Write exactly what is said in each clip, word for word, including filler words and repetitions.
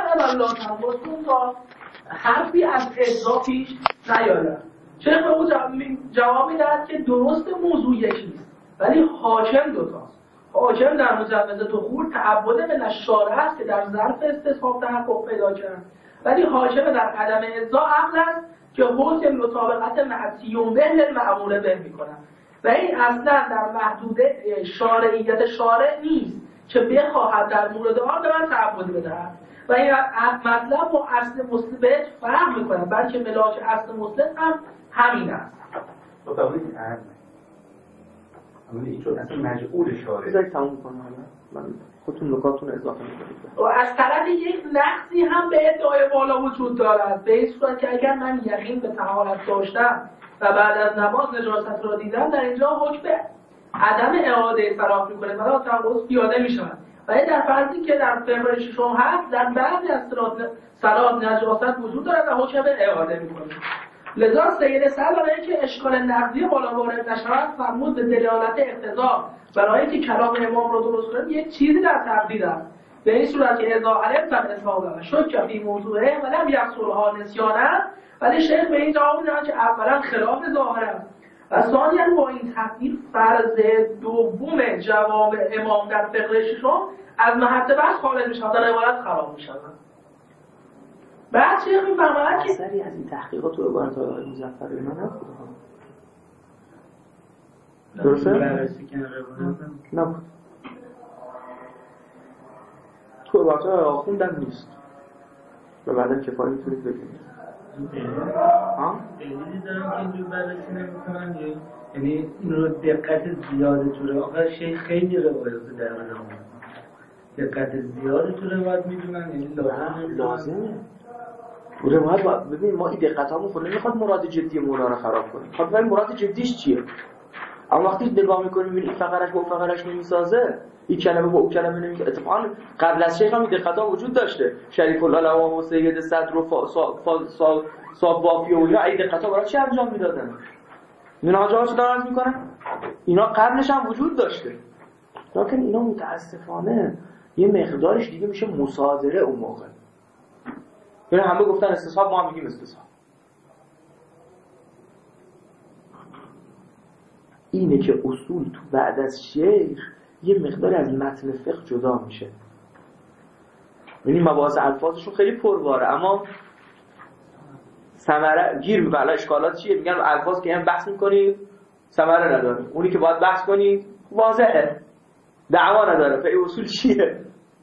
فقط الله تنبستون تا حرفی از اضافیش نیاید. شیخ به او جواب میدهد که درست موضوع یکیست ولی حاکم دوتاست. حاکم در مجوز دخول تعبد به نشاره است که در ظرف استصحاب تحقق پیدا کرد، ولی حاکم در عدم اجزا عقل است که حکم مطابقت معصیون به للمأمور به می‌کند و این اصلا در محدوده شارعیت شارع نیست که بخواهد در مورد آن به من تعبدی بدهد و این مطلب با اصل مثبت فرق می‌کنه، بلکه ملاک اصل مثبت هم همین است. تو قبول نیست؟ اما این چون اصلا مجعول شارع. بذارید تموم کنم حالا. من خودتون نکاتون اضافه می‌کنید. و از طرف یک نقصی هم به ادعای بالا وجود دارد، به این صورت که اگر من یقین به طهارت داشتم و بعد از نماز نجاست را دیدم، در اینجا حکم عدم اعاده صلاح می‌کنه و تنقض پیاده می‌شود. ولی در فرضی که در فقره ششم هست، در بعضی از صلات نجاست وجود دارد و حکم اعاده می‌کنه. لذا سید صدر برای اینکه اشکال نقضی بالا وارد نشود فرمود به دلالت اقتضا، برای اینکه کلام امام را درست کنه یک چیزی در تقدیر است، به این صورت که اذا علم فقد اصابه شک فی موضوعه ولم یحصلها نسیانا. ولی شیخ به این جواب می‌دهد که اولا خلاف ظاهر است و ثانیاً با این تقدیر فرض دوم جواب امام در فقره ششم از محل بحث خارج می‌شود و روایت خراب می‌شود. بعد شیخ می‌فرماید که اثری از این تحقیقات تو عبارت آقای مظفر اینا نبود. درسته؟ نبود. تو عبارت آقای خوندم نیست. و بعدا کفایی میتونید ببینید. ها؟ دلیلی دارم که اینجور بررسی نمی‌کنن، یعنی این رو دقت زیاده تو رو آقا شیخ خیلی روایت در آدم دقت زیاده تو روایت می‌دونن، یعنی لازم لازمه. روایت باید ببین ما این دقتامون خود نمیخواد مراد جدی مولا رو خراب کنیم. خب ببین مراد جدیش چیه؟ اما وقتی نگاه می‌کنیم ببین این فقرش با فقرش نمی‌سازه، این کلمه با اون کلمه نمی‌سازه. اتفاقا قبل از شیخ هم این دقت‌ها وجود داشته. شریف العلماء و سید صدر و صاحب وافی و اینا این دقت‌ها برای چی انجام میدادن؟ اینا حاجاش دارن می‌کنن. اینا قبلش هم وجود داشته. لکن اینا متأسفانه یه مقدارش دیگه میشه مصادره اون موقع. یعنی همه گفتن استصحاب، ما هم میگیم استصحاب. اینه که اصول تو بعد از شیخ یه مقدار از متن فقه جدا میشه. یعنی مباحث الفاظشون خیلی پرواره اما ثمره گیر میکنه. الان اشکالات چیه؟ میگن الفاظ که هم بحث میکنی ثمره نداره، اونی که باید بحث کنی واضحه دعوا نداره. فعی اصول چیه؟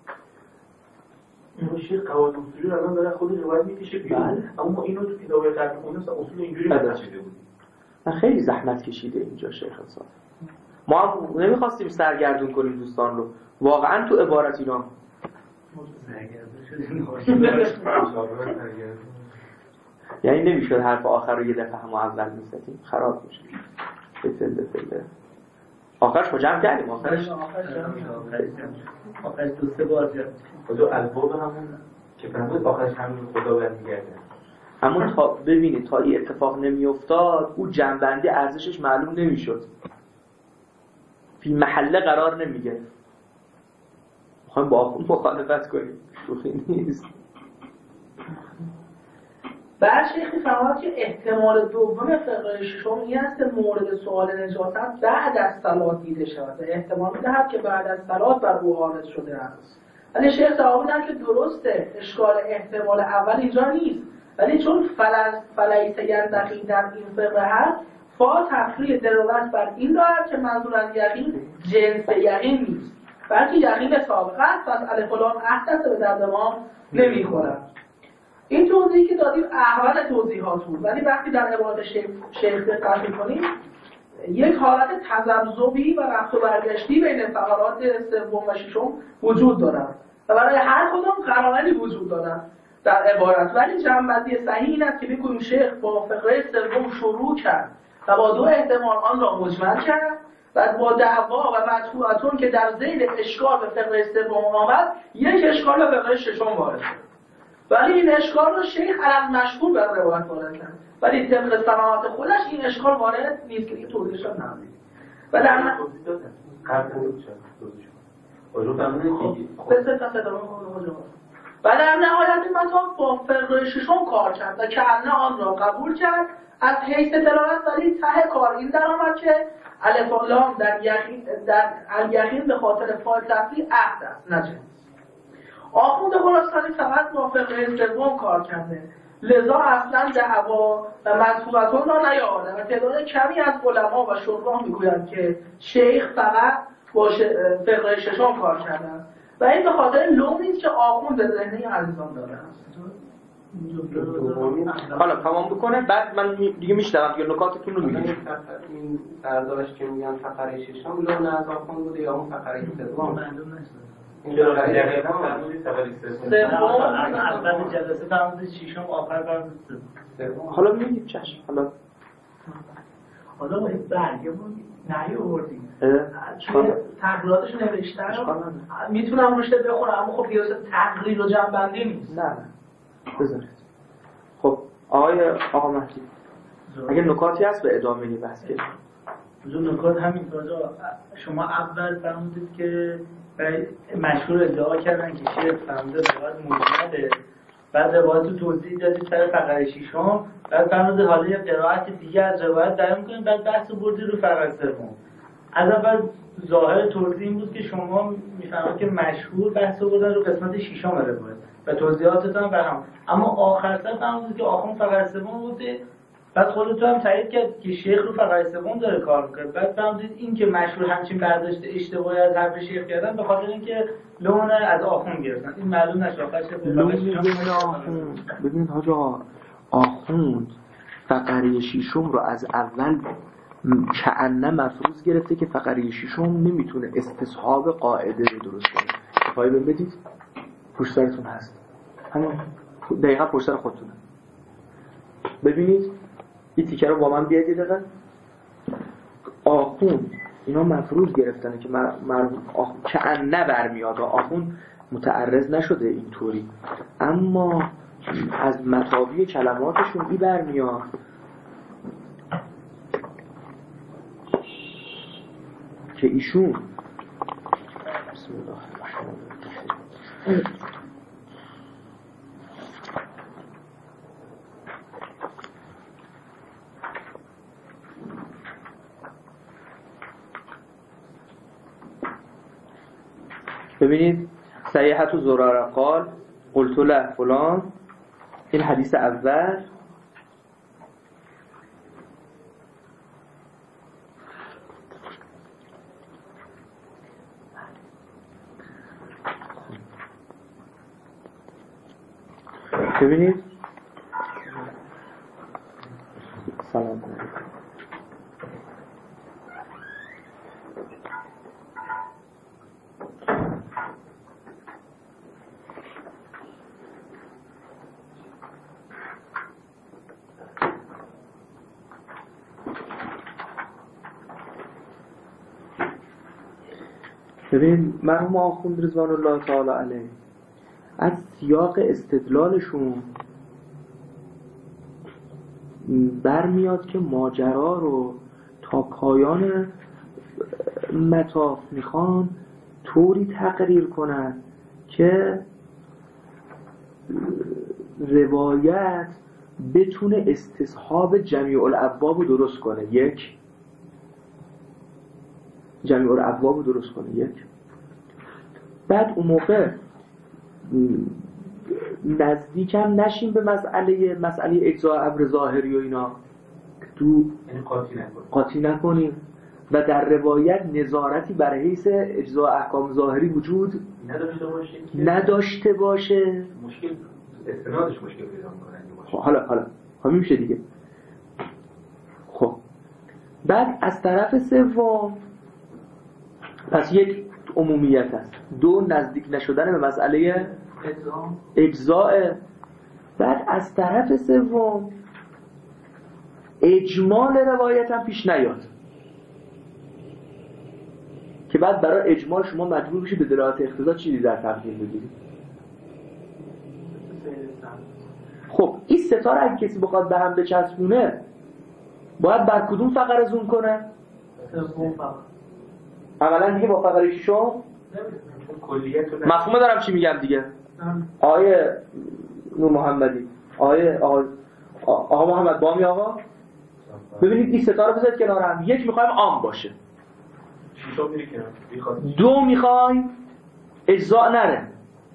این شیخ قواعد اصولی رو الان داره خود روایت میکشه بیرون، اما اینو تو کتاب قدیم خونده اصول اینجوری مطرح شده بود. من خیلی زحمت کشیده اینجا شیخ صاحب. ما هم نمیخواستیم سرگردون کنیم دوستان رو، واقعا تو عبارت اینا یعنی نمیشد حرف آخر رو یه دفعه هم اول میزدیم، خراب میشه. فلفل فلفل آخرش رو جمع کردیم. آخرش آخرش دو سه بار جمع خدا الباب همون که فرمود آخرش همون خدا برمیگرده. اما تا ببینید تا این اتفاق نمیافتاد اون جنبندی ارزشش معلوم نمیشد، فی محله قرار نمیگرفت. میخوایم با آخون مخالفت کنیم، شوخی نیست. بعد شیخی فرمود که احتمال دوم فقره ششم این است که مورد سوال نجاست بعد از صلات دیده شود و احتمال می‌دهد که بعد از صلات بر او عارض شده است. ولی شیخ جواب می‌دهد که درسته، اشکال احتمال اول اینجا نیست، ولی چون فلس فلیس ینتقی در این فقره هست، فا تفریع دلالت بر این دارد که منظور از یقین جنس یقین نیست، بلکه یقین سابقه است. پس الف و لام عهد به درد ما نمی‌خورد. این توضیحی که دادیم احوال توضیحات بود، ولی وقتی در عبارت شیخ شیخ دقت می‌کنیم یک حالت تذبذبی و رفت و برگشتی بین فقرات سوم و ششم وجود دارد و برای هر کدام قرائنی وجود دارد در عبارت. ولی جنبندی صحیح این است که بگوییم شیخ با فقره سوم شروع کرد و با دو احتمال آن را مجمل کرد و با دعوا و مدفوعتون که در ذیل اشکال به فقره سوم آمد یک اشکال به فقره ششم وارد شد. ولی این اشکال رو شیخ علم مشهور بر روایت وارد کرد، ولی طبق سماعات خودش این اشکال وارد نیست که توضیحش هم نمیدید. و در من توضیح دادن قبل توضیح توضیح وجود همونه که بسه تا صدامون کنه. و در نهایت مطاف با فقره ششم کار کرد و کأن آن را قبول کرد. از حیث دلالت ولی ته کار این در آمد که الف و لام در یقین در الیقین به خاطر فاعل تفضیل عهد است نه جنس. آخوند خراسانی فقط با فقره سوم کار کرده، لذا اصلا دعوا و مطبوعاتون را نیاورده و تعداد کمی از علما و شراح میگویند که شیخ فقط با فقره ششم کار کرده و این به خاطر لومی است که آخوند به ذهنی عزیزان داره است. حالا تمام بکنه بعد من دیگه میشنوم دیگه نکاتتون رو میگم. این سردارش که میگن فقره ششم لون از آخوند بوده یا اون فقره سوم؟ معلوم نیست. این فقره فرمودی فقره سوم. اول جلسه فرمودی ششم آخر فرمودی سوم. حالا میگید چشم. حالا حالا ما این برگه بود نیاوردیم. توی تغییراتش نوشتن میتونم روش بخونم اما خب قیاس تقریر و جنبندی نیست. نه نه بذارید. خب آقای آقا مهدی اگه نکاتی هست به ادامه بحث که اون نکات همین راجع شما اول فرمودید که مشهور ادعا کردن که شیخ فرموده روایت مجمله، بعد روایت رو توضیح دادید سر فقره ششم، بعد فرمودید حالا یه قرائت دیگه از روایت بیان می‌کنید، بعد بحث رو بردید رو فقره سوم. از اول ظاهر توضیح این بود که شما میفهمید که مشهور بحث رو بردن رو قسمت ششم روایت و توضیحاتتون برام، اما آخر سر فرمودید که آخرون فقره سوم بوده، بعد خودتون هم تایید کرد که شیخ رو فقره سوم داره کار می‌کنه. بعد فهمیدید این که مشهور همچین برداشت اشتباهی از حرف شیخ کردن به خاطر اینکه لون از آخوند گرفتن. این معلوم نشه آخرش لون آخوند. ببینید حاج آقا آخوند فقره ششم رو از اول کأنه مفروض گرفته که فقره ششم نمیتونه استصحاب قاعده رو درست کنه. پای بدید پشت سرتون هست. همین دقیقاً پشت سر خودتونه. ببینید این تیکه رو با من بیاید یه دقیقه. آخوند اینا مفروض گرفتنه که مرحوم آخوند کأنه برمیاد و آخوند متعرض نشده اینطوری، اما از مطابع کلماتشون ای برمیاد که ایشون بسم الله الرحمن الرحیم ببینید سیحت و زراره قال قلت له فلان، این حدیث اول. ببینید سلام علیکم. ببین مرحوم آخوند رضوان الله تعالی علیه از سیاق استدلالشون برمیاد که ماجرا رو تا پایان مطاف میخوان طوری تقریر کنن که روایت بتونه استصحاب جمیع الابواب رو درست کنه. یک جمیع الابواب رو درست کنه یک بعد اون موقع نزدیکم نشیم به مسئله مسئله اجزاء ابر ظاهری و اینا تو یعنی قاطی نکنیم قاطی نکنیم و در روایت نظارتی بر حیث اجزاء احکام ظاهری وجود نداشته باشه نداشته باشه مشکل استنادش مشکل پیدا می‌کنه. حالا حالا همین میشه دیگه. خب بعد از طرف سوم پس یک عمومیت هست، دو نزدیک نشدن به مسئله اجزاء، بعد از طرف سوم اجمال روایت هم پیش نیاد که بعد برای اجمال شما مجبور بشید به دلالت اقتضا چیزی در تقدیم بگیرید. خب این ستاره اگه کسی بخواد به هم بچسبونه باید بر کدوم فقره زوم کنه؟ اولا دیگه با فقره ششم مفهوم دارم چی میگم دیگه. آیه نور محمدی آقای آقا آقا محمد بامی آقا ببینید این ستا رو بذارید کنار هم. یک میخوایم عام باشه، شیشا میره کنار. دو میخوایم اجزا نره،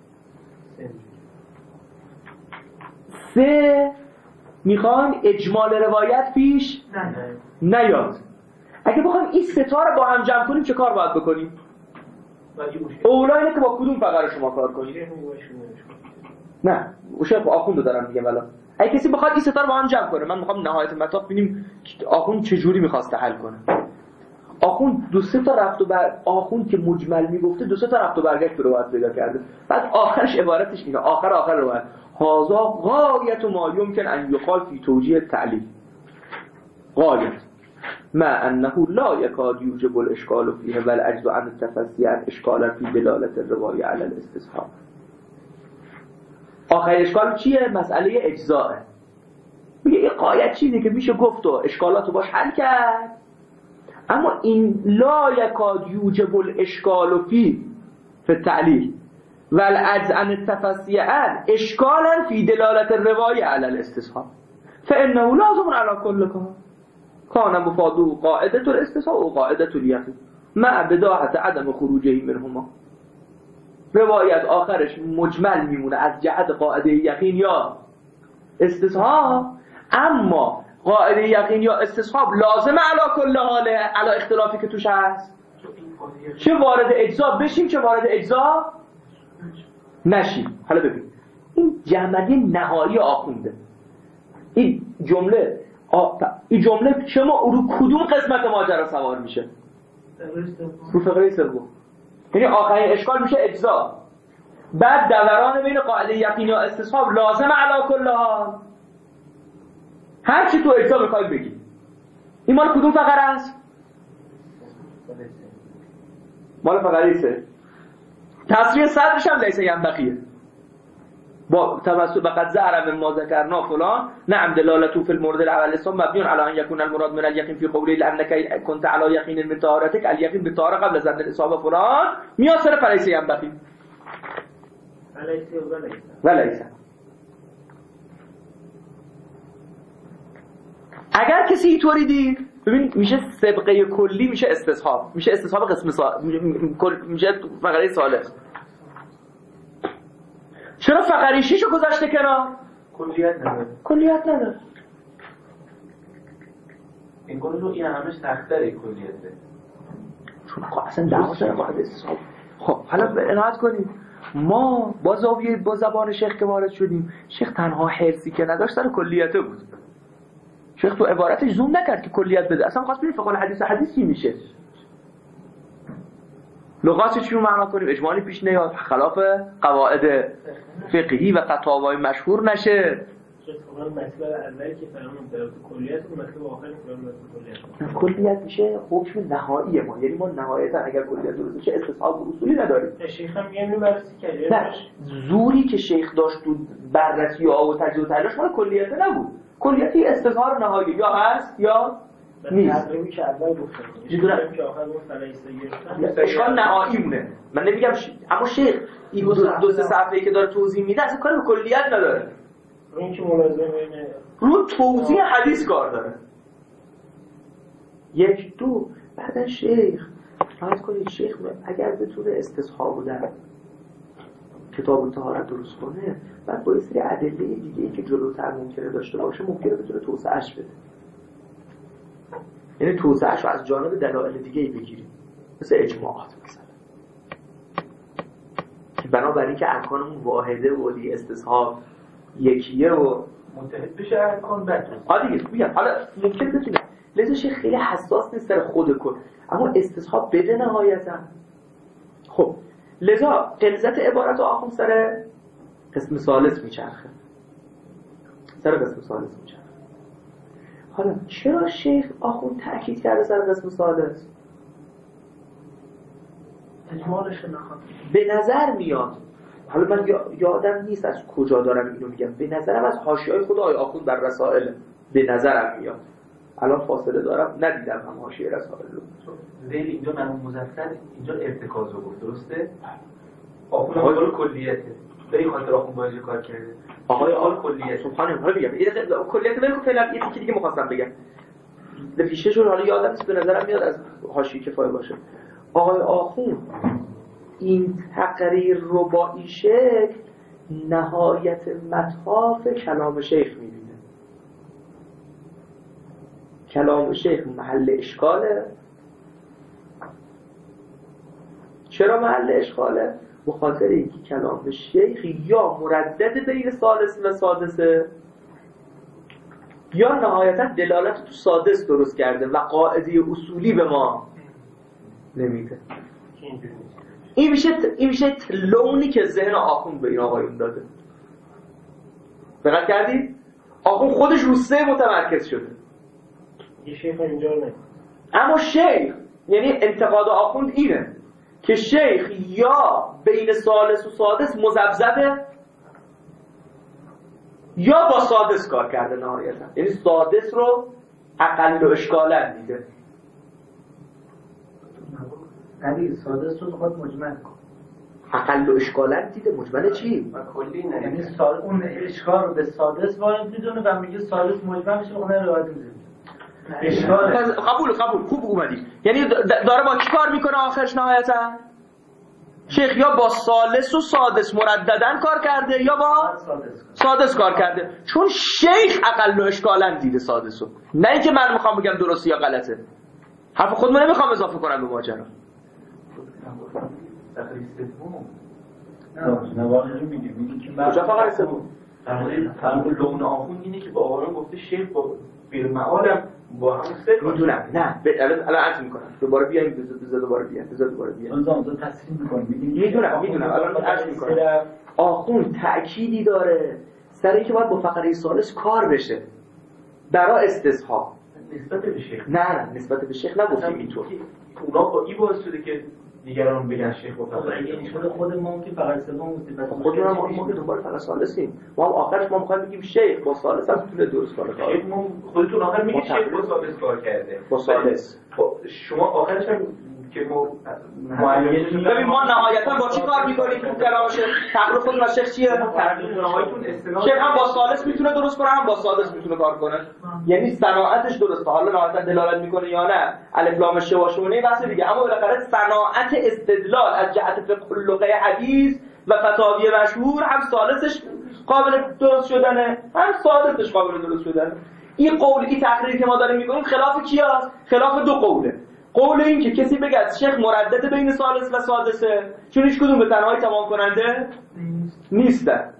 سه میخوایم اجمال روایت پیش نیاد. اگه بخوایم این ستا رو با هم جمع کنیم چه کار باید بکنیم؟ اولا اینه که با کدوم فقره شما کار کنیم؟ نه شیخ آخوند دارم دیگه. ولی اگه کسی بخواد این ستا رو با هم جمع کنه، من میخوام نهایت مطلب ببینیم آخوند چه جوری میخواسته حل کنه. آخوند دو سه تا رفت و بر آخوند که مجمل میگفته دو سه تا رفت و برگشت رو روایت پیدا کرده. بعد آخرش عبارتش اینه، آخر آخر روایت هذا غایت ما یمکن ان یقال فی توجیه التعلیل غایت ما انه لا یکاد یوجب الاشکال فیه بل عجز عن التفسیر اشکالا فی دلالت الروایه علی الاستصحاب. آخر اشکال چیه؟ مسئله اجزاءه. میگه این غایت چیزی که میشه گفت و اشکالاتو باش حل کرد، اما این لا یکاد یوجب الاشکال فی فی التعلیل والعجز عن التفسیر اشکالا فی دلالت الروایه علی الاستصحاب فانه لازم علی کل کار کان مفاده قاعده الاستصحاب و قاعده الیقین مع بداهت عدم خروجه منهما. روایت آخرش مجمل میمونه از جهت قاعده یقین یا استصحاب، اما قاعده یقین یا استصحاب لازمه علی کل حاله، علی اختلافی که توش هست، چه وارد اجزا بشیم چه وارد اجزا نشیم. حالا ببین این جمله نهایی آخونده، این جمله آ... این جمله شما رو کدوم قسمت ماجرا سوار میشه؟ رو فقره سوم. یعنی آخرین اشکال میشه اجزا، بعد دوران بین قاعده یقین یا استصحاب لازم علی کل حال. هر چی تو اجزا میخوای بگی این مال کدوم فقره است؟ مال فقره سه. تصریح صدرش هم لیسه ینبغیه با توسط بقد زهر من ما ذکرنا فلان نعم دلالته فی المورد الاول ثم مبنی علی ان یکون المراد من الیقین فی قوله لانک كنت علی یقین من طهارتک الیقین بالطهاره قبل ظن الاصابه فلان میاسر فلیسه ینبغی ولیسه ولیسه. اگر کسی اینطوری دید ببین میشه سبقه کلی میشه استصحاب، میشه استصحاب قسم سا... میشه فقره ثالث. چرا فقره شیشو گذاشته کنار؟ کلیت نداره. کلیت نداره. این کنه رو این همش سخت‌تره کلیته. چون اصلا دعواش باید استصحاب. خب حالا عنایت کنیم ما با زاویه با زبان شیخ که وارد شدیم، شیخ تنها حرصی که نداشت سر کلیته بود. شیخ تو عبارتش زوم نکرد که کلیت بده، اصلا خواست ببین فقه الحدیث حدیث چی میشه، لغاتش چی رو معنا کنیم، اجمالی پیش نیاد، خلاف قواعد فقهی و فتاوای مشهور نشه. شیخ مطلب اولی که فرامون در کلیت و مطلب آخری فرامون کلیت کلیت میشه حکم نهایی ما، یعنی ما نهایتا اگر کلیت درست بشه استصحاب اصولی نداریم. شیخ هم میگه بررسی کرد نه زوری که شیخ داشت تو بررسی ها و تجزیه و تحلیلش مال کلیت نبود، کلیتی استظهار نهایی یا هست یا نیست. تقریبی که اول گفتم میدونم که آخر گفت فلیسه گرفتن اشکال نهایی مونه، من نمیگم ش... اما شیخ این دو, دو سه صفحه‌ای که داره توضیح میده اصلا کاری به کلیت نداره، رو این که ملازمه اینه رو توضیح حدیث کار داره. یک دو بعدا شیخ فرض کنید شیخ اگر بتونه استصحاب در کتاب طهارت درست کنه، بعد با سری ادله دیگه ای که جلوتر ممکنه داشته باشه ممکنه بتونه توسعه‌اش بده، یعنی توسعه‌اش رو از جانب دلایل دیگه ای بگیریم مثل اجماعات مثلا، که بنابراین که ارکانمون واحده و دی استصحاب یکیه و متحد بشه ارکان بعد ها دیگه میگم حالا ممکنه بتونه. لذا شیخ خیلی حساس نیست سر خود کن، اما استصحاب بده نهایتا. خب لذا غلظت عبارت آخوند سر قسم ثالث میچرخه، سر قسم ثالث میچرخه. حالا چرا شیخ آخوند تأکید کرده سر قسم ثالث؟ اجمالش نخواد. به نظر میاد، حالا من یادم نیست از کجا دارم اینو میگم، به نظرم از حاشیه‌های خود آقای آخوند در رسائل به نظرم میاد، الان فاصله دارم ندیدم هم حاشیه رسائل رو. ذیل اینجا مرحوم مظفر اینجا ارتکاز رو گفت درسته؟ آخوند کلیته به این خاطر آخوند با کار کرده. آقای آل کلیه سبحان الله بگم این کلیت بگم فعلا یه تیکه دیگه می‌خواستم بگم نفیشه‌شون حالا یادم نیست به نظرم میاد از حاشیه کفایه باشه. آقای آخوند این تقریر رو با این شکل نهایت مطاف کلام شیخ می‌بینه. کلام شیخ محل اشکاله. چرا محل اشکاله؟ به خاطر اینکه کلام شیخ یا مردد بین ثالث و سادسه یا نهایتا دلالت تو سادس درست کرده و قاعده اصولی به ما نمیده. این میشه این میشه لونی که ذهن آخوند به این آقایون داده. دقت کردید؟ آخوند خودش رو سه متمرکز شده. یه شیخ اینجا نه. اما شیخ یعنی انتقاد آخوند اینه که شیخ یا بین ثالث و سادس مذبذبه یا با سادس کار کرده نهایتا، یعنی سادس رو اقل و اشکالن دیده. علی سادس رو خود مجمل کن. اقل و اشکالن دیده مجمل چی؟ کلی نه یعنی سال اون اشکال رو به سادس وارد میدونه و میگه سادس مجمل میشه اون روایت میزنه. اشکال قبول قبول خوب اومدی. یعنی داره با کی کار میکنه آخرش نهایتا؟ شیخ یا با ثالث و سادس مرددن کار کرده یا با سادس کار کرده، چون شیخ اقل و اشکالن دیده سادسو، نه اینکه من میخوام بگم درسته یا غلطه. حرف خودمو نمیخوام اضافه کنم به ماجرا. نه واقعا میگه میگه که کجا فقط سوم فرق لون آخوند اینه که با آقایان گفته شیخ با بالمعالم با هم سه میدونم. نه الان الان عرض میکنم دوباره بیایم بذار دوباره بیایم بذار دوباره بیایم روزا تصحیح میکنیم میدونم میدونم الان عرض میکنم آخوند تأکیدی داره سر اینکه باید با فقره ثالث کار بشه برای استصحاب نسبت به شیخ. نه نه نسبت به شیخ نگفتیم اینطور. اونا با این باعث شده که دیگران بگن شیخ با فقره یعنی خود خود ما که فقط سوم گفتیم خودمون ما ما که دوباره فقط ثالثیم، ما هم آخرش ما می‌خوایم بگیم شیخ با ثالث هم میتونه درست کنه کار. شیخ ما خودتون آخر میگید شیخ با ثالث کار کرده با ثالث شما آخرش هم که ما معین ببین ما نهایتا با چی کار می‌کنیم تو کلامش تقریر خودمون از شیخ چیه؟ تقریرهایتون استناد شیخ هم با ثالث میتونه درست کنه هم با سادس میتونه کار کنه، یعنی صناعتش درسته. حالا نهایتا دلالت میکنه یا نه الف لام شواشونه بحث دیگه، اما بالاخره صناعت استدلال از جهت فقه اللغه حدیث و فتاوی مشهور هم ثالثش قابل درست شدنه هم سادسش قابل درست شدنه. این قول این تقریری که ما داریم میکنیم خلاف کی است؟ خلاف دو قوله. قول این که کسی بگه شیخ مردد بین ثالث و سادسه، چون هیچ کدوم به تنهایی تمام کننده نیستن.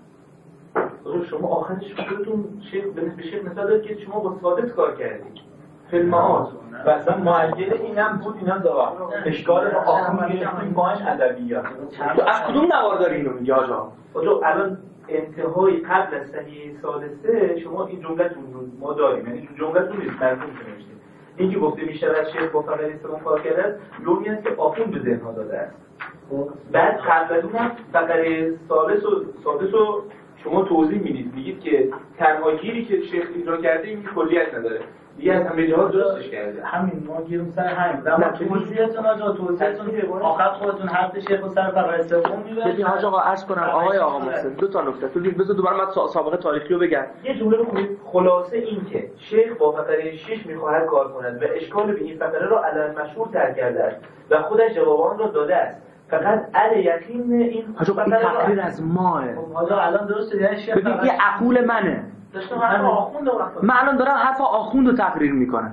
شما آخرش خودتون شیخ به شیخ مثال دارید که شما با سادس کار کردید فیلمات و اصلا معید اینم بود اینم دوا اشکال با آخوند گرفتیم باش ادبیات. تو از کدوم نوار داری اینو میگی آقا؟ تو الان انتهای قبل از صحیح سادسه شما این جمله‌تون رو ما داریم، یعنی تو جمله‌تون نیست مرحوم نوشته این که گفته میشه از شیخ با فقره سوم کار کرده لونی است که آخوند به ذهن داده است. بعد قبل از اونم فقره ثالث و سادس رو شما توضیح میدید، میگید که تنها گیری که شیخ اجرا کرده این کلیت نداره دیگه از همه جاها درستش کرده. همین ما گیریم سر همین اما توضیحتون آجا توضیحتون آخر خودتون حرف شیخ و سر فقره سوم میبرید. ببین حاج آقا عرض کنم آقای آقا محسن دو تا نکته تو بذار دوباره من سابقه تاریخی رو بگم. یه جمله بخونید خلاصه این که شیخ با فقره شش میخواهد کار کند و اشکال به این فقره را علل مشهور تر کرده است و خودش جوابان را داده است. فقط ال یقین این فقره تقریر از ماه. حالا الان درست یعنی شیخ ببین یه عقول منه. داشتم حرف آخوند رو من الان دارم حرف آخوند رو تقریر میکنم.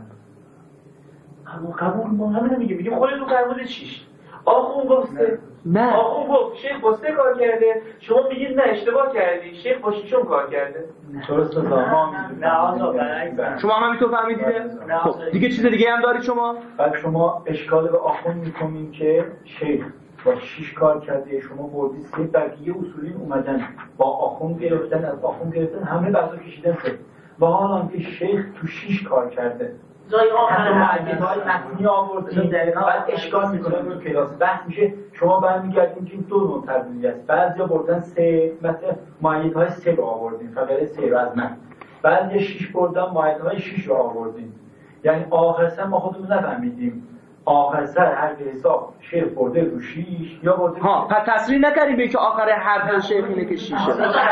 اما قبول ما همین میگه میگیم خودتون فرمودید شش آخوند گفته نه آخوند گفت شیخ با سه کار کرده شما میگید نه اشتباه کردی شیخ با ششم کار کرده. درست ما نه آقا برعکس شما هم همینطور فهمیدید؟ خب دیگه چیز دیگه هم دارید شما؟ بعد شما اشکال به آخوند میکنین که شیخ با شش کار کرده شما بردید سه بقیه اصولین اومدن با آخوند گرفتن از آخوند گرفتن همه بحثا کشیدن سه و حالا که شیخ تو شش کار کرده جای آخر معیدهای متنی آورده بعد اشکال میکنه رو کلاس بحث میشه شما برمیگردیم که این دو نوع تبدیلی است. بعضیا بردن سه مثلا معیدهای سه رو آوردین فقره سه رو از من بعضیا شش بردن معیدهای شش رو آوردین، یعنی آخرش ما خودمون نفهمیدیم آخر سر حرف حساب شیخ برده رو شیش یا برده ها پس تصریح نکردیم به که آخر حرف شیخ اینه که شیشه.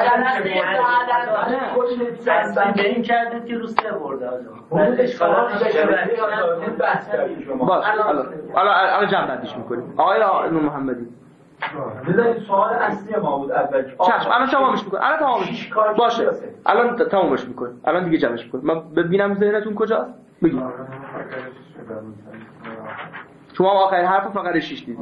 تصریح به این کردید که رو سه برده آجا. باش الان الان جمع بندیش میکنیم. آقای محمدی بذارید سوال اصلی ما بود اول. چشم الان تمامش میکنم. الان تمامش باشه. الان تمامش میکنیم. الان دیگه جمعش میکنیم. من ببینم ذهنتون کجاست؟ بگید. شما آخر حرف فقره شش دیدید.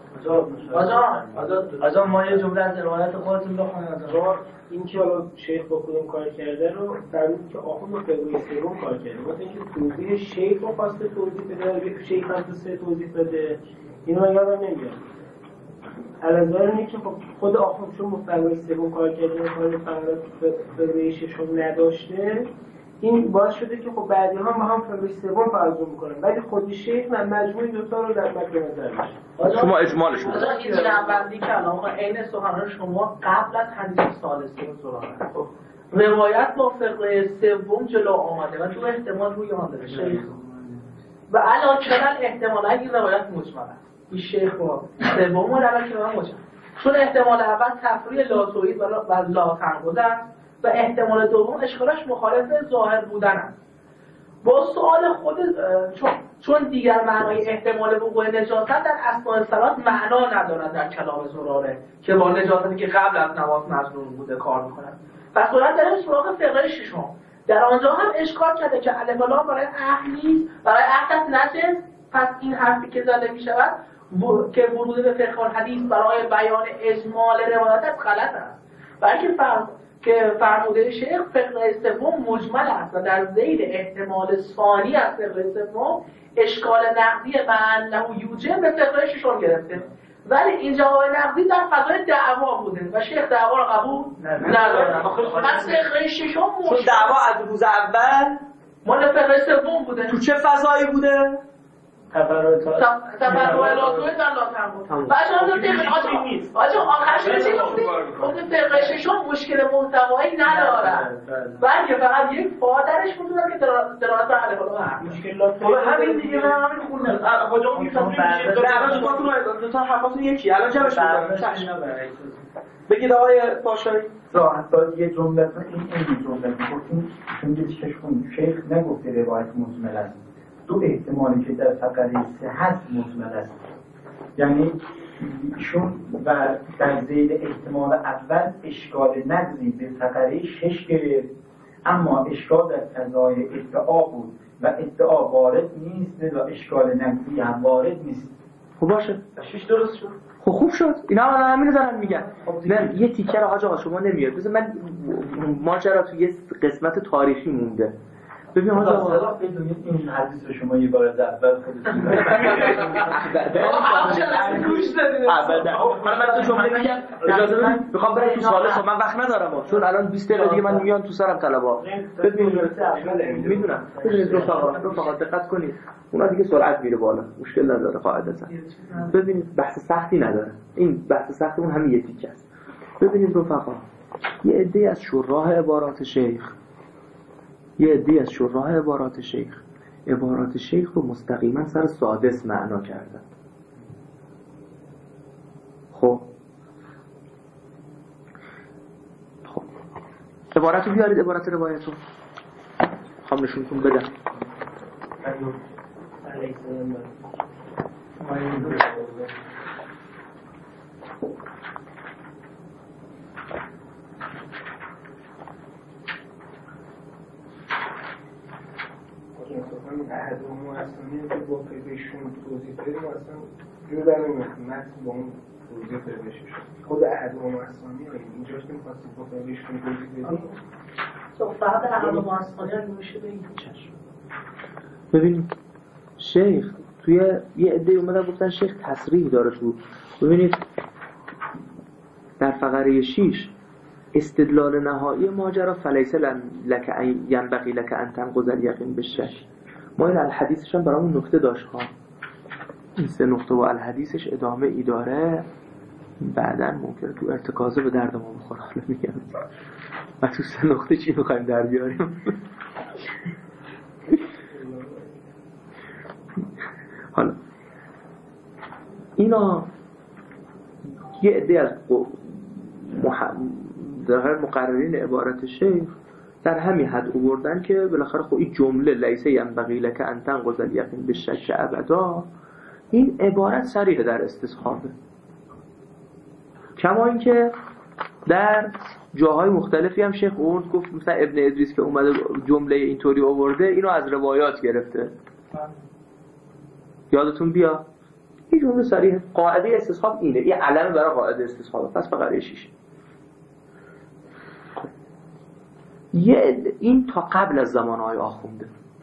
آجا آجا ما یه جمله از روایت خودتون بخونید. آجا این که حالا شیخ با کدوم کار کرده رو فرمود که آخوند با فقه سوم کار کرده. مثلا اینکه توضیح شیخ رو خواسته توضیح بده، شیخ هم سه توضیح بده. اینو من یادم نمیاد. الان اینه که خود آخوند چون مفهوم سوم کار کرده مثلا فقه ششم نداشته، این باعث شده که خب بعدی ها ما هم فقه سوم فرض می‌کنن، ولی خود شیخ من مجموعی دو تا رو در مد نظر داشت. شما اجمالش رو آقا این جنبندی که الان عین سخنان شما قبل از حدیث ثالثه سخنان روایت با فقه سوم جلو آمده و تو احتمال روی آن داره شیخ و الان چنان احتمالا این روایت مجمل است. این شیخ با سوم و الان چنان مجمل چون احتمال اول تفریع لا توحید و لا تنقض است و احتمال دوم اشکالش مخالف ظاهر بودن است. با سوال خود چون چون دیگر معنای احتمال وقوع نجاست در اثناء صلات معنا ندارد در کلام زراره که با نجاستی که قبل از نماز مظنون بوده کار می‌کند. پس صورت داریم سراغ فقه ششم. در آنجا هم اشکال کرده که الف و لام برای اهل نیست، برای اهل نجس. پس این حرفی که زده می‌شود که ورود به فقه الحدیث برای بیان اجمال روایت است غلط است. بلکه فرض که فرموده شیخ فقه سوم مجمل است و در ذیل احتمال ثانی از فقه سوم اشکال نقدی معنی یوجب به فقه ششم گرفته، ولی این جواب نقدی در فضای دعوا بوده و شیخ دعوا را قبول نداره. پس فقه ششم چون دعوا از روز اول مال فقه سوم بوده. تو چه فضایی بوده؟ تفرع تفرع لازمه در لاتن بود. بچه‌ها دقیقاً آجا آخرش چی گفتی؟ گفتی فقه ششم مشکل محتوایی نداره. بلکه فقط یک فادرش میتونه که دراز بر الف و لام مشکلات همین دیگه من همین خوندم. آقا میفهمید الان دوتاتون دو تا حرفاتون یکی. الان جمعش می‌کنم. بگید آقای پاشایی. حتی یه جمله این این جمله گفتیم چون یه چیزش خوند شیخ نگفته روایت مجمل است. دو احتمالی که در فقره سه هست مجمل است، یعنی ایشون و در ذیل احتمال اول اشکال نقضی به فقره شش گرفت، اما اشکال در فضای ادعا بود و ادعا وارد نیست، لذا اشکال نقضی هم وارد نیست. خب باشه شش درست شد. خب خوب شد. اینا الان همین دارن میگن. نه یه تیکر آقا آقا شما نمیاد. بذار من ماجرا تو یه قسمت تاریخی مونده. ببین آقا بدونید این حدیث رو شما یه بار از اول خودتون گوش دادید. من من تو جمله میگم اجازه بدید میخوام برم تو سوال شما، من وقت ندارم چون الان بیست دقیقه دیگه من میان تو سرم طلبا. ببینید میدونم ببینید رفقا رفقا دقت کنید اونا دیگه سرعت میره بالا، مشکل نداره قاعدتا. ببینید بحث سختی نداره، این بحث سخت اون همین یه تیکه است. ببینید رفقا یه عده از شراح عبارات شیخ یه عده از شراح عبارات شیخ عبارات شیخ رو مستقیما سر سادس معنا کردن. خب خب عبارت رو بیارید، عبارت روایت رو خواهم نشونتون بدم. احد اون اصلا که با پیشون توضیح بدیم اصلا جو در نمیاد متن با اون توضیح بده بشه خود احد اون اصلا اینجاش نمیخواستیم با پیشون توضیح بدیم تو فقط احد اون اصلا میشه به این چشم. ببینید شیخ توی یه عده اومدن گفتن شیخ تصریح داره تو. ببینید در فقره شش استدلال نهایی ماجرا فلیس لک ینبغی لک ان تنقض الیقین بالشک. ما این الحدیثش هم برامون نکته داشت ها، این سه نقطه و الحدیثش ادامه ای داره، بعداً ممکنه تو ارتکاضه به درد ما بخوره. حالا میگم و تو سه نقطه چی میخوایم در بیاریم. حالا اینا یه عده از در مقررین عبارت شیخ در همین حد آوردن که بالاخره خب این جمله لیسه ینبغی لک ان تنقض الیقین بالشک ابدا، این عبارت صریح در استصحابه، کما اینکه در جاهای مختلفی هم شیخ اون گفت مثلا ابن ادریس که اومده جمله اینطوری آورده اینو از روایات گرفته، یادتون بیا این جمله صریح قاعده استصحاب اینه، این علم برای قاعده استصحاب. پس فقره شیش یه این تا قبل از زمانهای آخونده.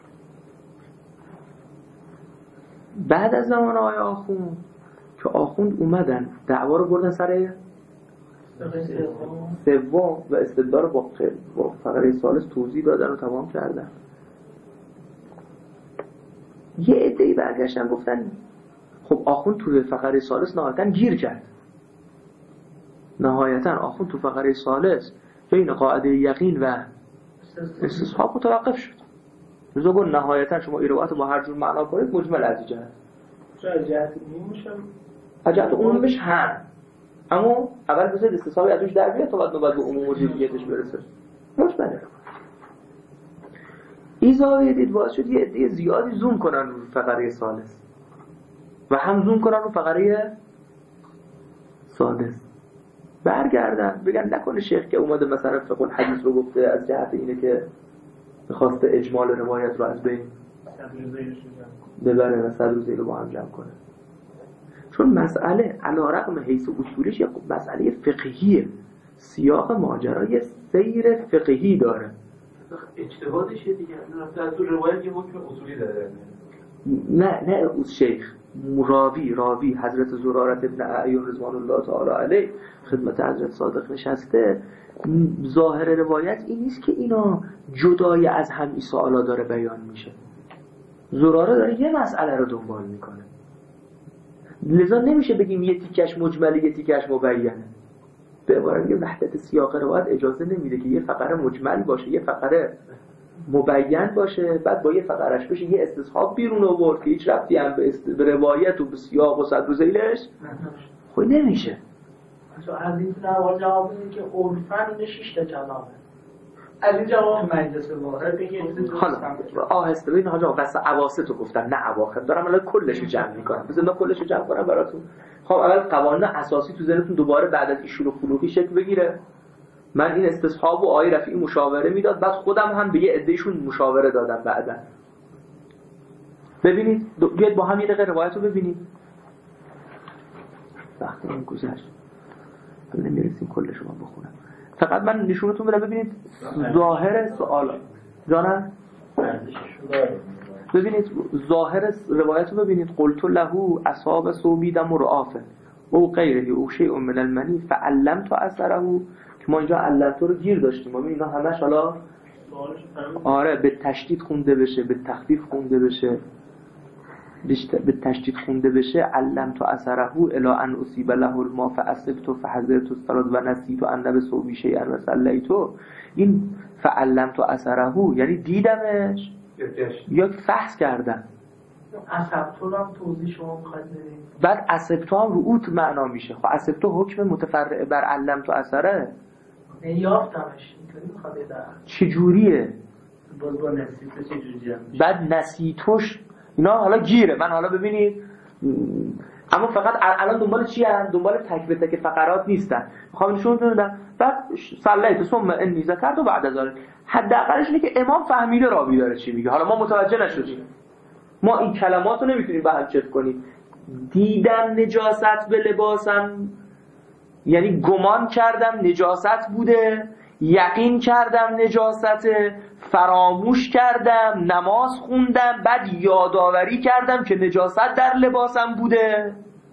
بعد از زمانهای آخوند که آخوند اومدن دعوا رو بردن سر سوم و استدلال با با فقره ثالث توضیح دادن و تمام کردن. یه عده‌ای برگشتن گفتن خب آخوند تو فقره ثالث نهایتاً گیر کرد، نهایتاً آخوند تو فقره ثالث بین قاعده یقین و استصحاب متوقف شد. لذا گفت نهایتاً شما این روایت با هر جور معنا کنید مجمل از جهت از جهت عمومش هم از جهت عمومش هم، اما اول بذارید استصحابی ازش در بیاد تا بعد نوبت به عموم و جزئیاتش برسه. مجمله این زاویه دید باعث شد یه عده زیادی زوم کنن رو فقره ثالث و هم زوم کنن رو فقره سادس، برگردن بگن نکنه شیخ که اومده مثلا فقه الحدیث رو گفته از جهت اینه که میخواسته اجمال روایت رو از بین ببره و صدر و ذیل رو با هم جمع کنه. چون مسئله علی رغم حیث اصولش یک مسئله فقهیه، سیاق ماجرای سیر فقهی داره. اجتهادشه دیگه، رفته از تو روایت یه حکم اصولی داره. نه نه از شیخ راوی راوی حضرت زرارت ابن اعیون رضوان الله تعالی علیه خدمت حضرت صادق نشسته، ظاهر روایت این نیست که اینا جدای از هم این سوالا داره بیان میشه. زراره داره یه مسئله رو دنبال میکنه، لذا نمیشه بگیم یه تیکش مجمله یه تیکش مبینه. به عبارت دیگه وحدت سیاق روایت اجازه نمیده که یه فقره مجمل باشه یه فقره مبین باشه بعد با یه فقرش بشه یه استصحاب بیرون آورد که هیچ ربطی هم به, است... به روایت و به سیاق و صدر و ذیلش خب نمیشه. از این نوار جواب میدیم که عرفاً این شش تا کلامه. از این جواب مجلس واحد بگید حالا آهسته ببین حاجا واسه اواسطو گفتن نه اواخر، دارم الان کلشو جمع میکنم. بذار من کلشو جمع کنم براتون. خب اول قوانین اساسی تو ذهنتون دوباره بعد از ایشون خلوقی شکل بگیره. من این استصحاب و آقای رفیعی مشاوره میداد، بعد خودم هم به یه عدهشون مشاوره دادم بعدا. ببینید بیاید با هم یه دقیقه روایتو ببینید. وقتی این گذشت نمیرسیم کلشو من بخونم، فقط من نشونتون بدم ببینید ظاهر سوال جانم ببینید ظاهر روایتو ببینید. قلت له اصحاب صوبید مرعافه او غیره او شیء من المنی فعلمت اثره، که ما اینجا علتو رو گیر داشتیم. ما اینا همش حالا آره به تشدید خونده بشه به تخفیف خونده بشه به تشدید خونده بشه. علمت اثره الی ان اصیب له الماء فاصبت فحذرت الصلاه و نسیت ان بصوبی شیئا و صلیت. این فعلمت اثره یعنی دیدمش یا فحص کردم. اصبتو هم توضیح شما میخواید بدید. بعد اصبتو هم رو اوت معنا میشه. خب اصبتو حکم متفرع بر علمت اثره یافتمش اینطوری میخواد بده. چجوریه؟ باز با نسیتو چجوریه؟ بعد نسیتوش اینا حالا گیره. من حالا ببینید اما فقط الان دنبال چی هستن؟ دنبال تک به تک فقرات نیستن. میخوام نشون بدم. بعد صلیت ثم انی ذکرت و بعد از آن حداقلش اینه که امام فهمیده راوی داره چی میگه. حالا ما متوجه نشدیم، ما این کلمات رو نمیتونیم به هم چک کنیم. دیدم نجاست به لباسم یعنی گمان کردم نجاست بوده، یقین کردم نجاست، فراموش کردم نماز خوندم، بعد یادآوری کردم که نجاست در لباسم بوده،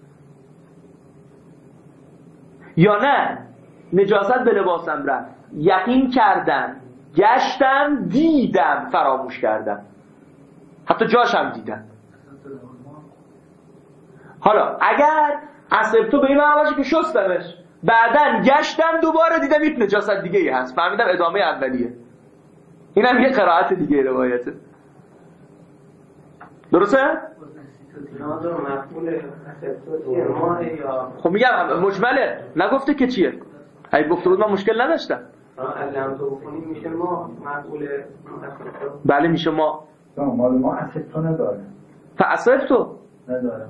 یا نه نجاست به لباسم رفت، یقین کردم، گشتم، دیدم، فراموش کردم، حتی جاشم دیدم. حالا اگر اصبتو به این معنی باشه که شستمش، بعدن گشتم دوباره دیدم یک نجاست دیگه ای هست، فهمیدم ادامه اولیه. اینم یه قرائت دیگه روایته. درسته؟ ناظر مفعول اسپتو ما یا خب میگم مجمله، نگفته که چیه. اگه گفته بود من مشکل نداشتم. علم تو بکنیم میشه ما مفعول اسپتو. بله میشه ما. نه مال ما اسپتو نداره. فاسپتو نداره.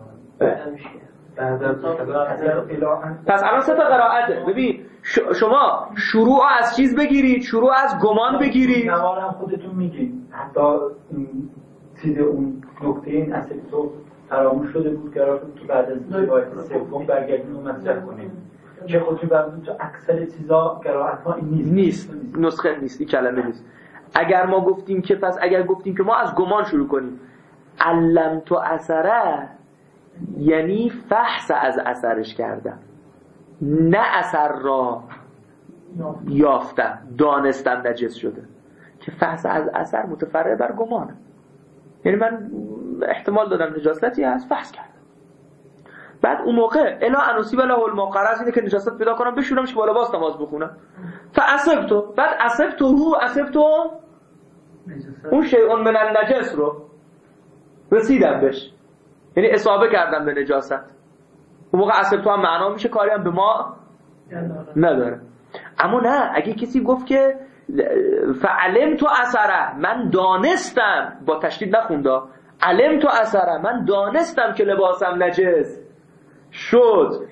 پس الان سه تا قرائته. ببین شما شروع از چیز بگیرید، شروع از گمان بگیرید. نوارم خودتون میگید حتی چیز اون نکته این اسپتو فراموش شده بود قرار شد که بعد از روایت سوم برگردیم و مطرح کنیم که خودتون برمون تو اکثر چیزا قرائت ها این نیست نیست نسخه نیست، این کلمه نیست. اگر ما گفتیم که پس اگر گفتیم که ما از گمان شروع کنیم، علم تو اثره یعنی فحص از اثرش کردم، نه اثر را یافتم دانستم نجس شده، که فحص از اثر متفرع بر گمانه. یعنی من احتمال دادم نجاستی هست فحص کردم، بعد اون موقع الا انوسی ولا هول مقرز اینه که نجاست پیدا کنم بشورمش که بالا باز نماز بخونم. فاسبتو بعد اسبتو هو اسبتو اون شیء من النجس رو رسیدم بهش، یعنی اصابه کردم به نجاست. اون موقع اسبتو هم معنا میشه کاری هم به ما نداره. اما نه اگه کسی گفت که فعلم تو اثره، من دانستم، با تشدید نخونده، علم تو اثره، من دانستم که لباسم نجس شد،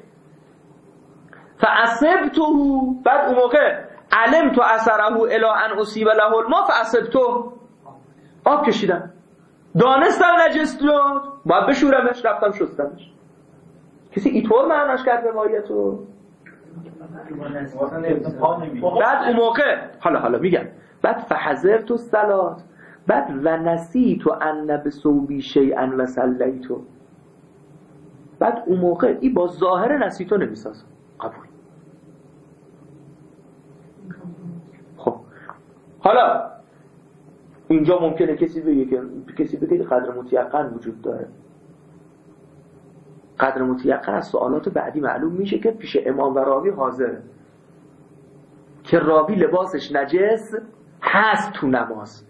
فاصبته، بعد اون موقع علم تو اثره الی ان اصیب له الماء فاصبته، آب کشیدم دانستم نجس شد باید بشورمش، رفتم شستمش. کسی اینطور معناش کرد روایتو؟ بعد اون موقع حالا حالا میگم بعد فحضرت الصلاه، بعد و نسیت ان بصوبی شیئا و صلیتو، بعد اون موقع این با ظاهر نسیتو نمیسازه. قبول. خب حالا اینجا ممکنه کسی بگه که کسی بگه که قدر متیقن وجود داره. قدر متیقن از سوالات بعدی معلوم میشه که پیش امام و راوی حاضره که راوی لباسش نجس هست تو نماز،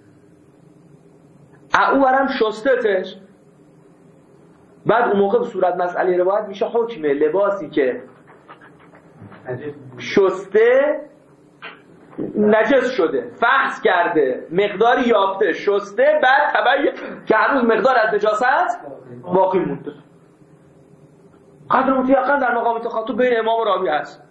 او برم شستتش، بعد اون موقع به صورت مسئله روایت میشه حکم لباسی که شسته نجس شده، فحص کرده، مقداری یافته، شسته، بعد تبعی که هنوز مقدار از نجاست باقی مونده. قدر متیقن در مقام تخاطب بین امام و راوی هست.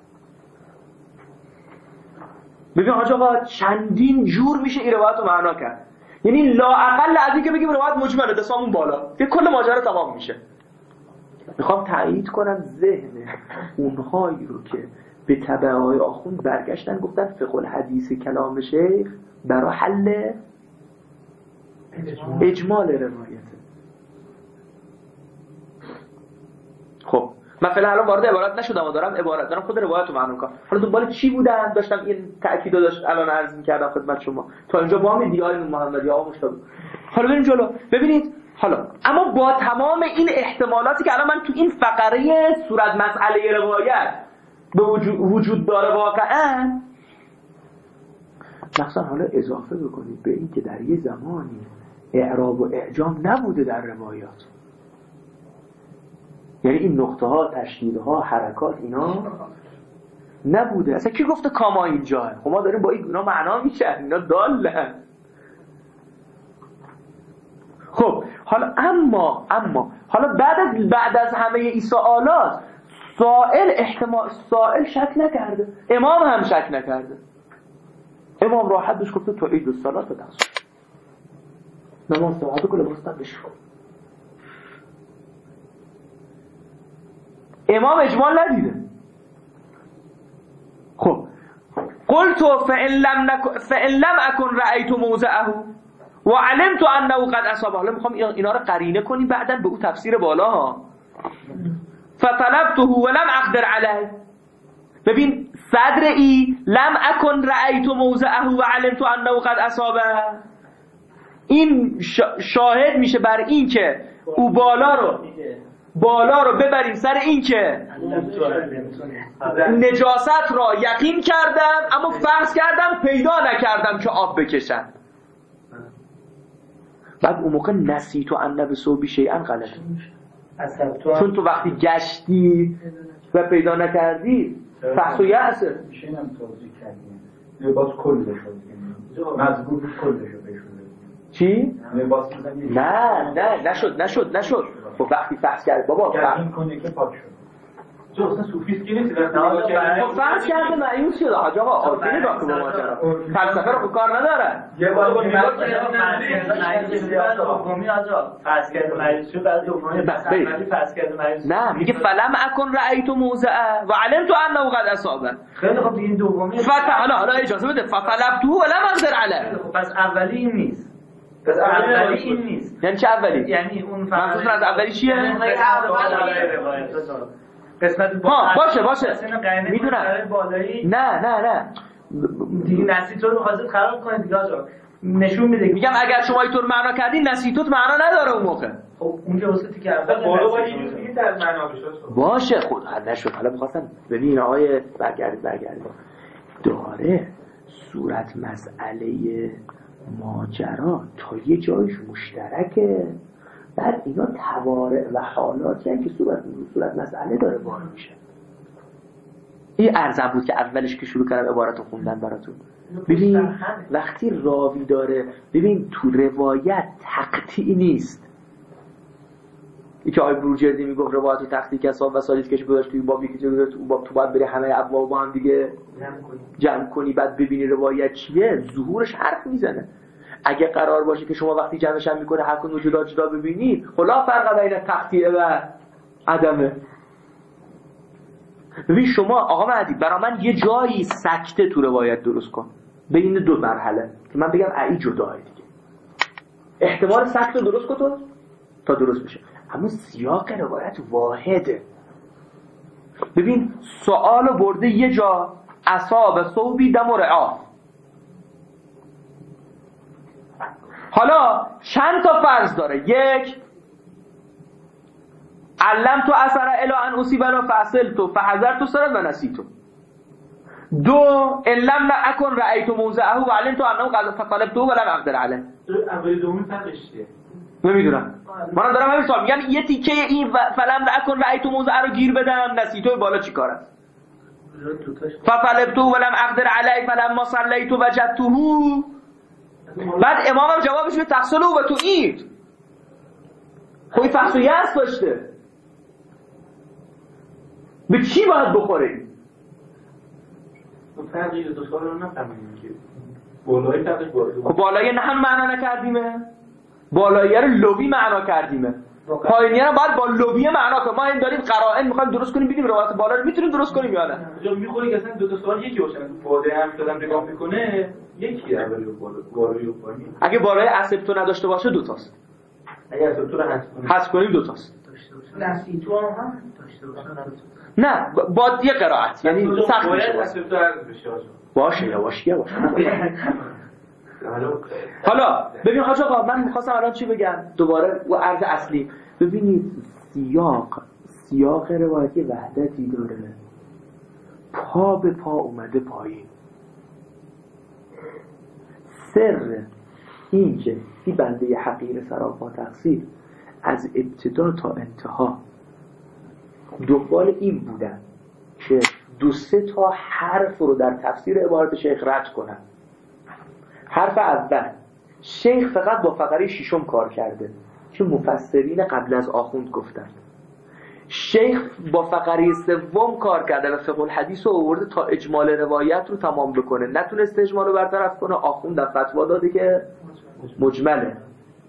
ببین حاج آقا چندین جور میشه این روایت رو معنا کرد. یعنی لااقل از این که بگیم روایت مجمله دستامون بالا که کل ماجرا تمام میشه. میخوام تایید کنم ذهن اونهایی رو که به تبعهای آخوند برگشتن گفتن فقه الحدیث کلام شیخ برای حل اجمال روایت. خب من فعلا الان وارد عبارت نشدم و دارم عبارت دارم خود روایت رو معنا میکنم. حالا دنبال چی بودن داشتم این تأکیدو داشت الان عرض می‌کردم خدمت شما تا اینجا با هم دیگه محمدی آقا مشتاق. حالا بریم جلو. ببینید حالا اما با تمام این احتمالاتی که الان من تو این فقره صورت مسئله روایت به وجود, وجود داره واقعا، مثلا حالا اضافه بکنید به این که در یه زمانی اعراب و اعجام نبوده در روایات، یعنی این نقطه ها، تشدید ها، حرکات اینا نبوده. اصلا کی گفته کاما اینجا؟ خب ما داریم با اینا معنا میشه، اینا دالن. خب حالا اما اما حالا بعد از بعد از همه این سوالات سائل احتمال سائل شک نکرده، امام هم شک نکرده. امام راحت بهش گفته تو عید الصلاه دست نماز تو کل مستقبل بشو. امام اجمال ندیده. خب قلت فإن لم نك... فإن لم أكن رأيت موضعه وعلمت أنه قد أصابه. حالا میخوام اینا رو قرینه کنی بعداً به اون تفسیر بالا ها. فطلبته ولم أقدر عليه. ببین صدر ای لم أكن رأيت موضعه وعلمت أنه قد أصابه، این شاهد میشه بر این که او بالا رو بالا رو ببریم سر این که نجاست را یقین کردم اما فرض کردم پیدا نکردم که آب بکشم. بعد اون موقع نسیت و ان بصوبی شیئا غلط، چون تو وقتی گشتی و پیدا نکردی فحص و یأسه. میشه اینم توضیح کردیم لباس کلش رو مضبوط کلش رو بهشون چی؟ لباس نه نه نشد نشد نشد خب وقتی فحص کرد بابا گردین کنه که پاک شد جو اصلا صوفیست کی نیستی وقتی خب فرض کرده معیوس شده حاج آقا عادی نگاه کن به ماجرا، فلسفه رو کار نداره. یه بار نگاه کرد دومی آجا فرض کرده معیوس شد بعد دومی فرض کرده معیوس نه میگه فلم اکن رأیت موضعه و علمت انه قد اصابه. خیلی خب این دومی فتح حالا حالا اجازه بده فطلبته ولم اقدر علیه. خب پس اولی این نیست، پس اولی این نیست. یعنی چه اولی؟ یعنی اون منظور از اولی چیه؟ قسمت ها باشه باشه میدونم. نه نه نه دیگه نسیتو رو خواستید خراب کنید دیگه آجا نشون میده. میگم اگر شما اینطور معنا کردین نسیتوت معنا نداره اون موقع. خب اونجا واسطی که اول بالا با این در معنا بشه باشه خود حل نشد. حالا می‌خواستم ببین آقای برگردید برگردید داره صورت مسئله ماجرا تا یه جایش مشترکه، بعد اینا توارع و حالاتی هستن که صورت صورت مسئله داره بار میشه. این ارزم بود که اولش که شروع کردم عبارت رو خوندن براتون. ببین وقتی راوی داره، ببین تو روایت تقطیع نیست. این که آقای بروجردی میگفت روایت و تقطیع که اصحاب و سالیت کش گذاشت توی باب یکی جلوی تو باب تو باید بری همه ابواب با هم دیگه جمع کنی بعد ببینی روایت چیه، ظهورش حرف میزنه. اگه قرار باشه که شما وقتی جمعش هم میکنه هر کدوم جدا جدا ببینی، خلا فرق بین تقطیع و عدمه. ببین شما آقا مهدی برا من یه جایی سکته تو روایت درست کن بین دو مرحله که من بگم ای جداه دیگه، احتمال سکته درست کن تو تا درست بشه. اما سیاق روایت واحده. ببین سوال برده یه جا اصاب صوبی دم و رعاف. حالا چند تا فرض داره؟ یک علم تو اثر الا ان اصیب لا فاصل تو فحذر تو سرد و نسیتو. دو ان لم اكن رأيت موضعه و علمت انه قد فطلبته ولم اقدر عليه. اولی دومی فرقش چیه؟ نمیدونم. من دارم همین سوال میگم یه تیکه این فلم اكن رأيت موضعه رو گیر بدم، نسیتو بالا چی کار است؟ فطلبته ولم اقدر عليه فلما صليت وجدته. بعد امامم جوابش به تحصیل و تو اید خوی فحص و یأس داشته. به چی باید بخوره این؟ فرقی دو سال رو نفهمیدیم که بالایی فرقش باید خب بالایی نه هم معنا نکردیمه، بالایی رو لوی معنا کردیمه، پایینی رو باید با لوی معنا کنیم. ما این داریم قرائن میخوایم درست کنیم ببینیم روایت بالا رو میتونیم درست کنیم یا نه. جا میخوری که اصلا دو تا سوال یکی باشن. تو باده هم دادم نگاه میکنه یکی اولی و بالا بالایی و پایینی. اگه بالای اسبتو نداشته باشه دو تاست. اگه اسبتو رو حذف کنیم حذف کنیم دو تاست. نسیتو هم داشته باشه نه با یه قرائت یعنی سخت میشه اسبتو حذف بشه باشه یواش یواش. حالا ببین حاج آقا من می‌خواستم الان چی بگم دوباره و عرض اصلی. ببینید سیاق سیاق روایتی وحدتی داره، پا به پا اومده پایین. سر این که این بنده حقیر سراپا تقصیر از ابتدا تا انتها دنبال این بودن که دو سه تا حرف رو در تفسیر عبارت شیخ رد کنن. حرف اول شیخ فقط با فقره ششم کار کرده که مفسرین قبل از آخوند گفتن. شیخ با فقره سوم کار کرده و فقه الحدیث رو آورده تا اجمال روایت رو تمام بکنه، نتونسته اجمال رو برطرف کنه. آخوند در فتوا داده که مجمله.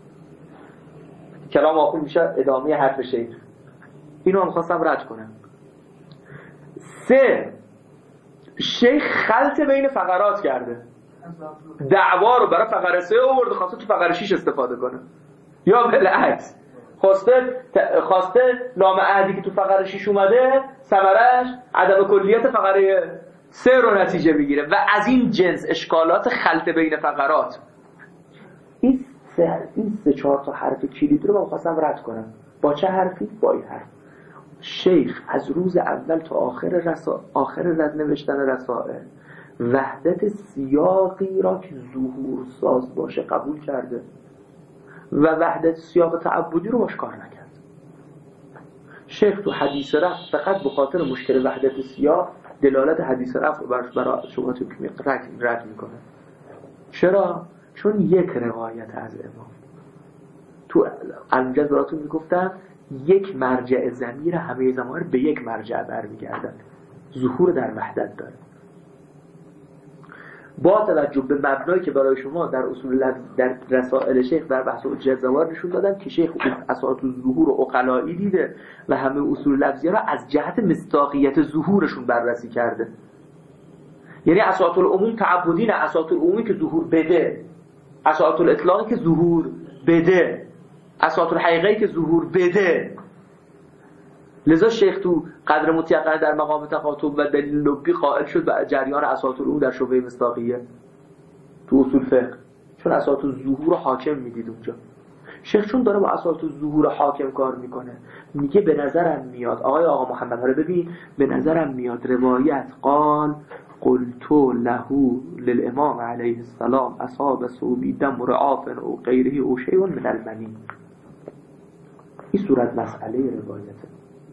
کلام آخوند میشه ادامه حرف شیخ. اینو هم خواستم رد کنم. سه شیخ خلط بین فقرات کرده، دعوا رو برای فقره سه آورده خواسته تو فقره شش استفاده کنه، یا بالعکس خواسته خواسته نام عهدی که تو فقره شش اومده ثمرش عدم کلیت فقره سه رو نتیجه بگیره و از این جنس اشکالات خلط بین فقرات. این سه این سه چهار تا حرف کلید رو من خواستم رد کنم. با چه حرفی؟ با این حرف. شیخ از روز اول تا آخر رسا... آخر رد نوشتن رسائل وحدت سیاقی را که ظهور ساز باشه قبول کرده و وحدت سیاق تعبدی رو باش کار نکرد. شیخ تو حدیث رفع فقط به خاطر مشکل وحدت سیاق دلالت حدیث رفع برای شبهات رد میکنه. چرا؟ چون یک روایت از امام تو الانجاز براتون میگفتم یک مرجع ضمیر همه ضمایر به یک مرجع برمیگردن، ظهور در وحدت داره. با توجه به مبنایی که برای شما در اصول در رسائل شیخ در بحث حجت زوار نشون دادم که شیخ اساس ظهور و عقلایی دیده و همه اصول لفظی را از جهت مصداقیت ظهورشون بررسی کرده. یعنی اساس العموم تعبدی نه، اساس العمومی که ظهور بده، اساس الاطلاقی که ظهور بده، اساس الحقیقی که ظهور بده. لذا شیخ تو قدر متیقن در مقام تخاطب و دلیل لبی قائل شد به جریان اساس العموم در شبهه مصداقیه تو اصول فقه، چون اساس الظهور حاکم میدید اونجا. شیخ چون داره با اساس الظهور حاکم کار میکنه، میگه به نظرم میاد آقای آقا محمد رو ببین، به نظرم میاد روایت قال قلت له للامام علیه السلام اصاب صوبی دم رعاف او غیره او شیء من المنی. این صورت مسئله روایته.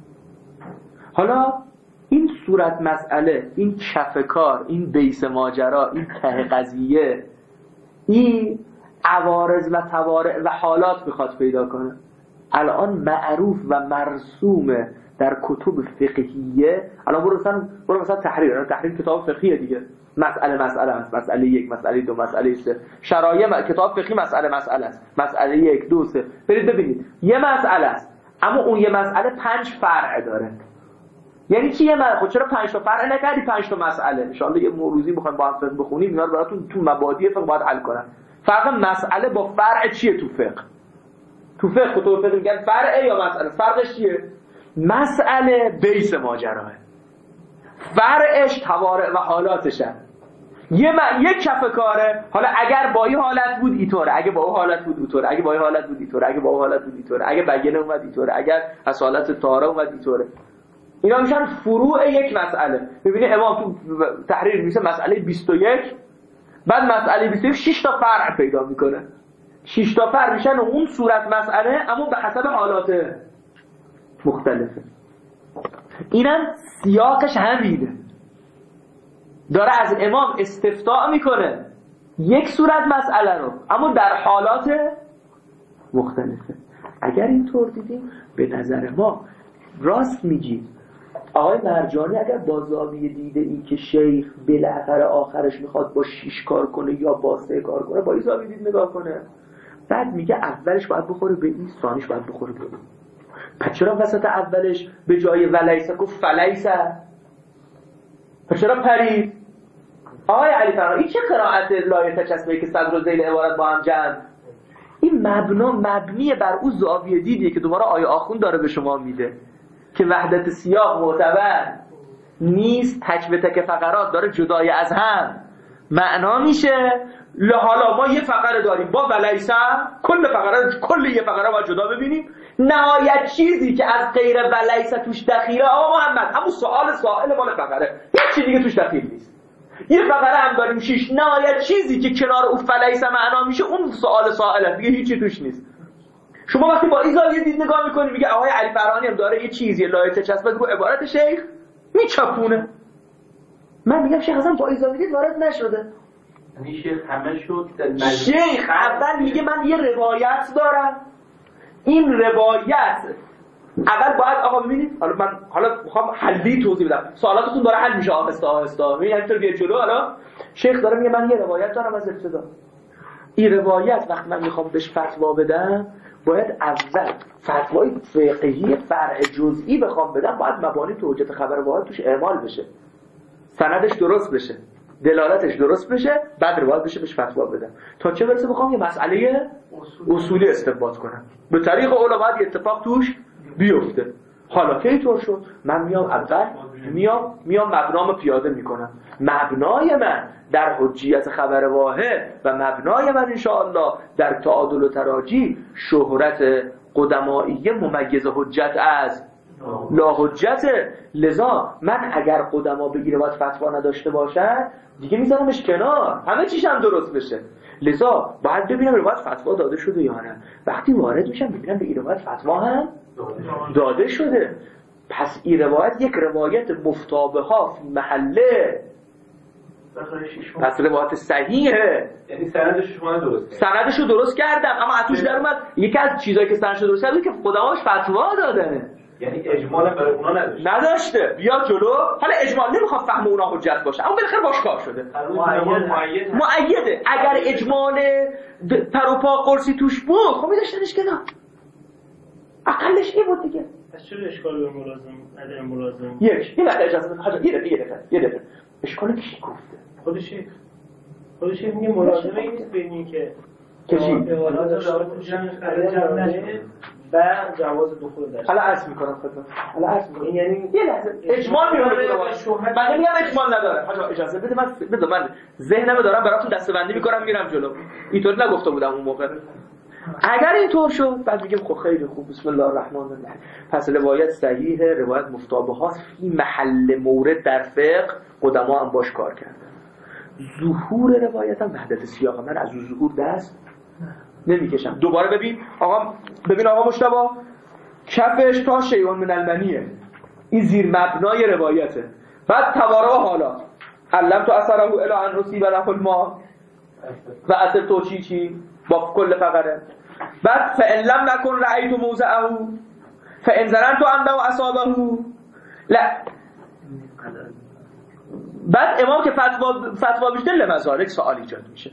حالا این صورت مسئله، این کف کار، این بیس ماجرا، این ته قضیه، این عوارض و توارع و حالات میخواد پیدا کنه. الان معروف و مرسومه در کتب فقهیه. الان برو مثلا برو مثلا تحریر، تحریر کتاب فقهیه دیگه، مسئله مسئله است، مسئله یک، مسئله دو، مسئله سه، شرایع م... کتاب فقهی مسئله مسئله است، مسئله یک، دو، سه. برید ببینید یه مسئله است اما اون یه مسئله پنج فرع داره. یعنی چی یه مسئله؟ خب چرا پنج تا فرع نکردی پنج تا مسئله؟ ان شاء الله یه موروزی بخوایم با هم فقه بخونیم اینا رو براتون تو مبادی فقه باید حل کنن. فرق مسئله با فرع چیه تو فقه؟ تو فقه کتب فقه میگن فرع یا مسئله. فرقش چیه؟ مسئله بیس ماجراه، فرعش توارع و حالاتشه. یه م... یک کف کاره. حالا اگر با این حالت بود اینطوره، اگه با اون حالت بود اونطوره، اگه با این حالت بود اینطوره، اگه با اون حالت بود اینطوره، اگه بیانه اومد اینطوره، اگر از حالت طهاره اومد اینطوره. اینا میشن فروع یک مسئله. ببینید امام تو تحریر میشه مسئله بیست و یک، بعد مسئله بیست و یک شش تا فرع پیدا میکنه. شش تا فرع میشن اون صورت مسئله اما به حسب حالات مختلفه. اینم سیاقش همینه، داره از امام استفتاء میکنه یک صورت مسئله رو اما در حالات مختلفه. اگر اینطور دیدیم به نظر ما راست میگید آقای مرجانی اگر با زاویه دیده ای که شیخ بالاخره آخرش میخواد با شیش کار کنه یا با سه کار کنه، با این زاویه دید نگاه کنه، بعد میگه اولش باید بخوره به این، ثانیش باید بخوره به این. پس چرا وسط اولش به جای ولیسه گفت فلیسه؟ پس چرا پرید؟ آقای علی فرانی این چه قرائت لایه تچسبه که صدر و ذیل عبارت با هم جمع؟ این مبنا مبنی بر اون زاویه دیدیه که دوباره آیه آخوند داره به شما میده که وحدت سیاق معتبر نیست، تک به تک فقرات داره جدای از هم معنا میشه. حالا ما یه فقره داریم با ولیسه، کل فقره کل یه فقره باید جدا ببینیم، نهایت چیزی که از غیر ولیسه توش دخیله آقا محمد همون سوال سائل مال فقره، هیچ چیزی دیگه توش دخیل نیست. یه فقره هم داریم شیش، نهایت چیزی که کنار اون فلیسه معنا میشه اون سوال سائله، دیگه هیچی توش نیست. شما وقتی با این زاویه دید نگاه میکنی میگه آقای علی فرانی هم داره یه چیزی لایه چسبه رو عبارت شیخ میچپونه. من میگم شیخ اصلا با این زاویه دید وارد نشده. یعنی شیخ همه شد شیخ اول میگه من یه روایت دارم، این روایت اول باید آقا ببینید، حالا من حالا میخوام حلی توضیح بدم، سوالاتتون داره حل میشه آهسته آهسته. ببین همینطور بیاد جلو. حالا شیخ داره میگه من یه روایت دارم از ابتدا. این روایت وقتی من میخوام بهش فتوا بدم باید اول فتوای فقهی فرع جزئی بخوام بدم، باید مبانی تو حجت خبر واحد توش اعمال بشه، سندش درست بشه، دلالتش درست بشه، بعد روایت بشه بهش فتوا بدم. تا چه برسه بخوام یه مسئله اصولی استنباط کنم، به طریق علما یه اتفاق توش بیفته. حالا که اینطور شد من میام اول میام میام مبنامو پیاده میکنم. مبنای من در حجیت خبر واحد و مبنای من انشاءالله در تعادل و تراجی شهرت قدمایی ممیز حجت از لا حجته. لذا من اگر قدما به این روایت فتوا نداشته باشد دیگه میذارمش کنار، همه چیش هم درست بشه. لذا باید ببینم روایت فتوا داده شده یا نه. وقتی وارد میشم ببینم به این روایت فتوا هم داده شده، پس این روایت یک روایت مفتابه ها فی محله، پس روایت صحیحه. یعنی سندش شما درست سندش رو درست کردم، اما اتوش در اومد یکی از چیزایی که سندش رو درست کرده که خداهاش فتوا دادنه، یعنی اجمال برای اونا نداشته نداشته. بیا جلو. حالا اجمال نمیخوام فهم اونا حجت باشه، اما بالاخره باش کار شده، مؤیده. اگر اجمال پر و پا قرصی توش بود خب میذاشتنش کنار، اقلش این بود دیگه. پس چرا اشکال به ملازم نداره؟ ملازم یک یه لحظه اجازه بده حاجا، یه دقیقه یه دقیقه یه دقیقه اشکال کی گفته؟ خودش خودش میگه ملازمه این نیست ببینین که که چی؟ حالات رابطه جمع جمع نشه و جواز دخول داشت. حالا عرض میکنم خدمت. حالا عرض میکنم. یعنی یه لحظه اجمال میونه من میگم اجمال نداره. حاجا اجازه بده من بده من ذهنمو دارم براتون دسته‌بندی میکنم میرم جلو. اینطور نگفته بودم اون موقع. اگر اینطور شد بعد میگم خب خیلی خوب بسم الله الرحمن الرحیم. پس روایت صحیحه، روایت مفتابه هاست فی محل مورد در فقه، قدما هم باش کار کردن. ظهور روایت هم وحدت سیاق، من از ظهور دست نمیکشم. دوباره ببین آقا، ببین آقا مجتبی کفش تا شیون من المنیه، این زیر مبنای روایته. بعد توارا حالا علم تو اثره الی ان رسیب له الماء و اصل تو چی چی با کل فقره. بعد فان لم نکن رأیت موضعه فان ظننت انه اصابه لا. بعد امام که فتوا فتوا بیشتر لمزارک سوال ایجاد میشه.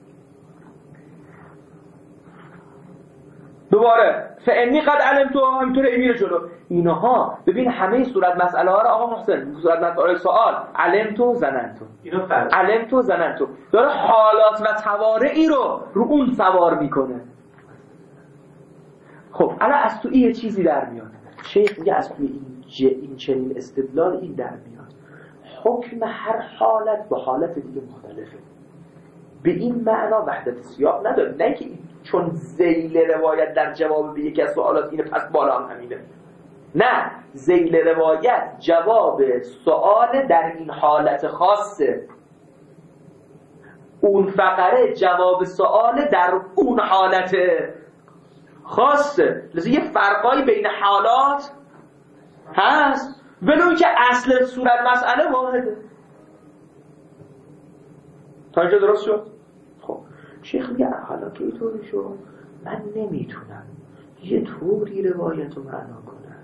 دوباره فانی قد علمت، همینطور امیر جلو اینها. ببین همه صورت مسئله ها رو آقا محسن، صورت مسئله سوال علمت زننت، اینو فرض علمت زننت داره حالات و توارعی رو رو اون سوار میکنه. خب الان از تو این چیزی در میاد، شیخ میگه از تو این این چنین استدلال این در میاد حکم هر حالت با حالت دیگه مختلفه. به این معنا وحدت سیاق نداره، نه که چون ذیل روایت در جواب به یکی از سوالات اینه پس بالا هم همینه. نه، ذیل روایت جواب سوال در این حالت خاصه، اون فقره جواب سوال در اون حالت خاصه. لذا یه فرقایی بین حالات هست ولو که اصل صورت مسئله واحده. تا اینجا درست شد؟ خب شیخ میگه حالا که اینطوری شد من نمیتونم یه طوری روایت رو معنا کنم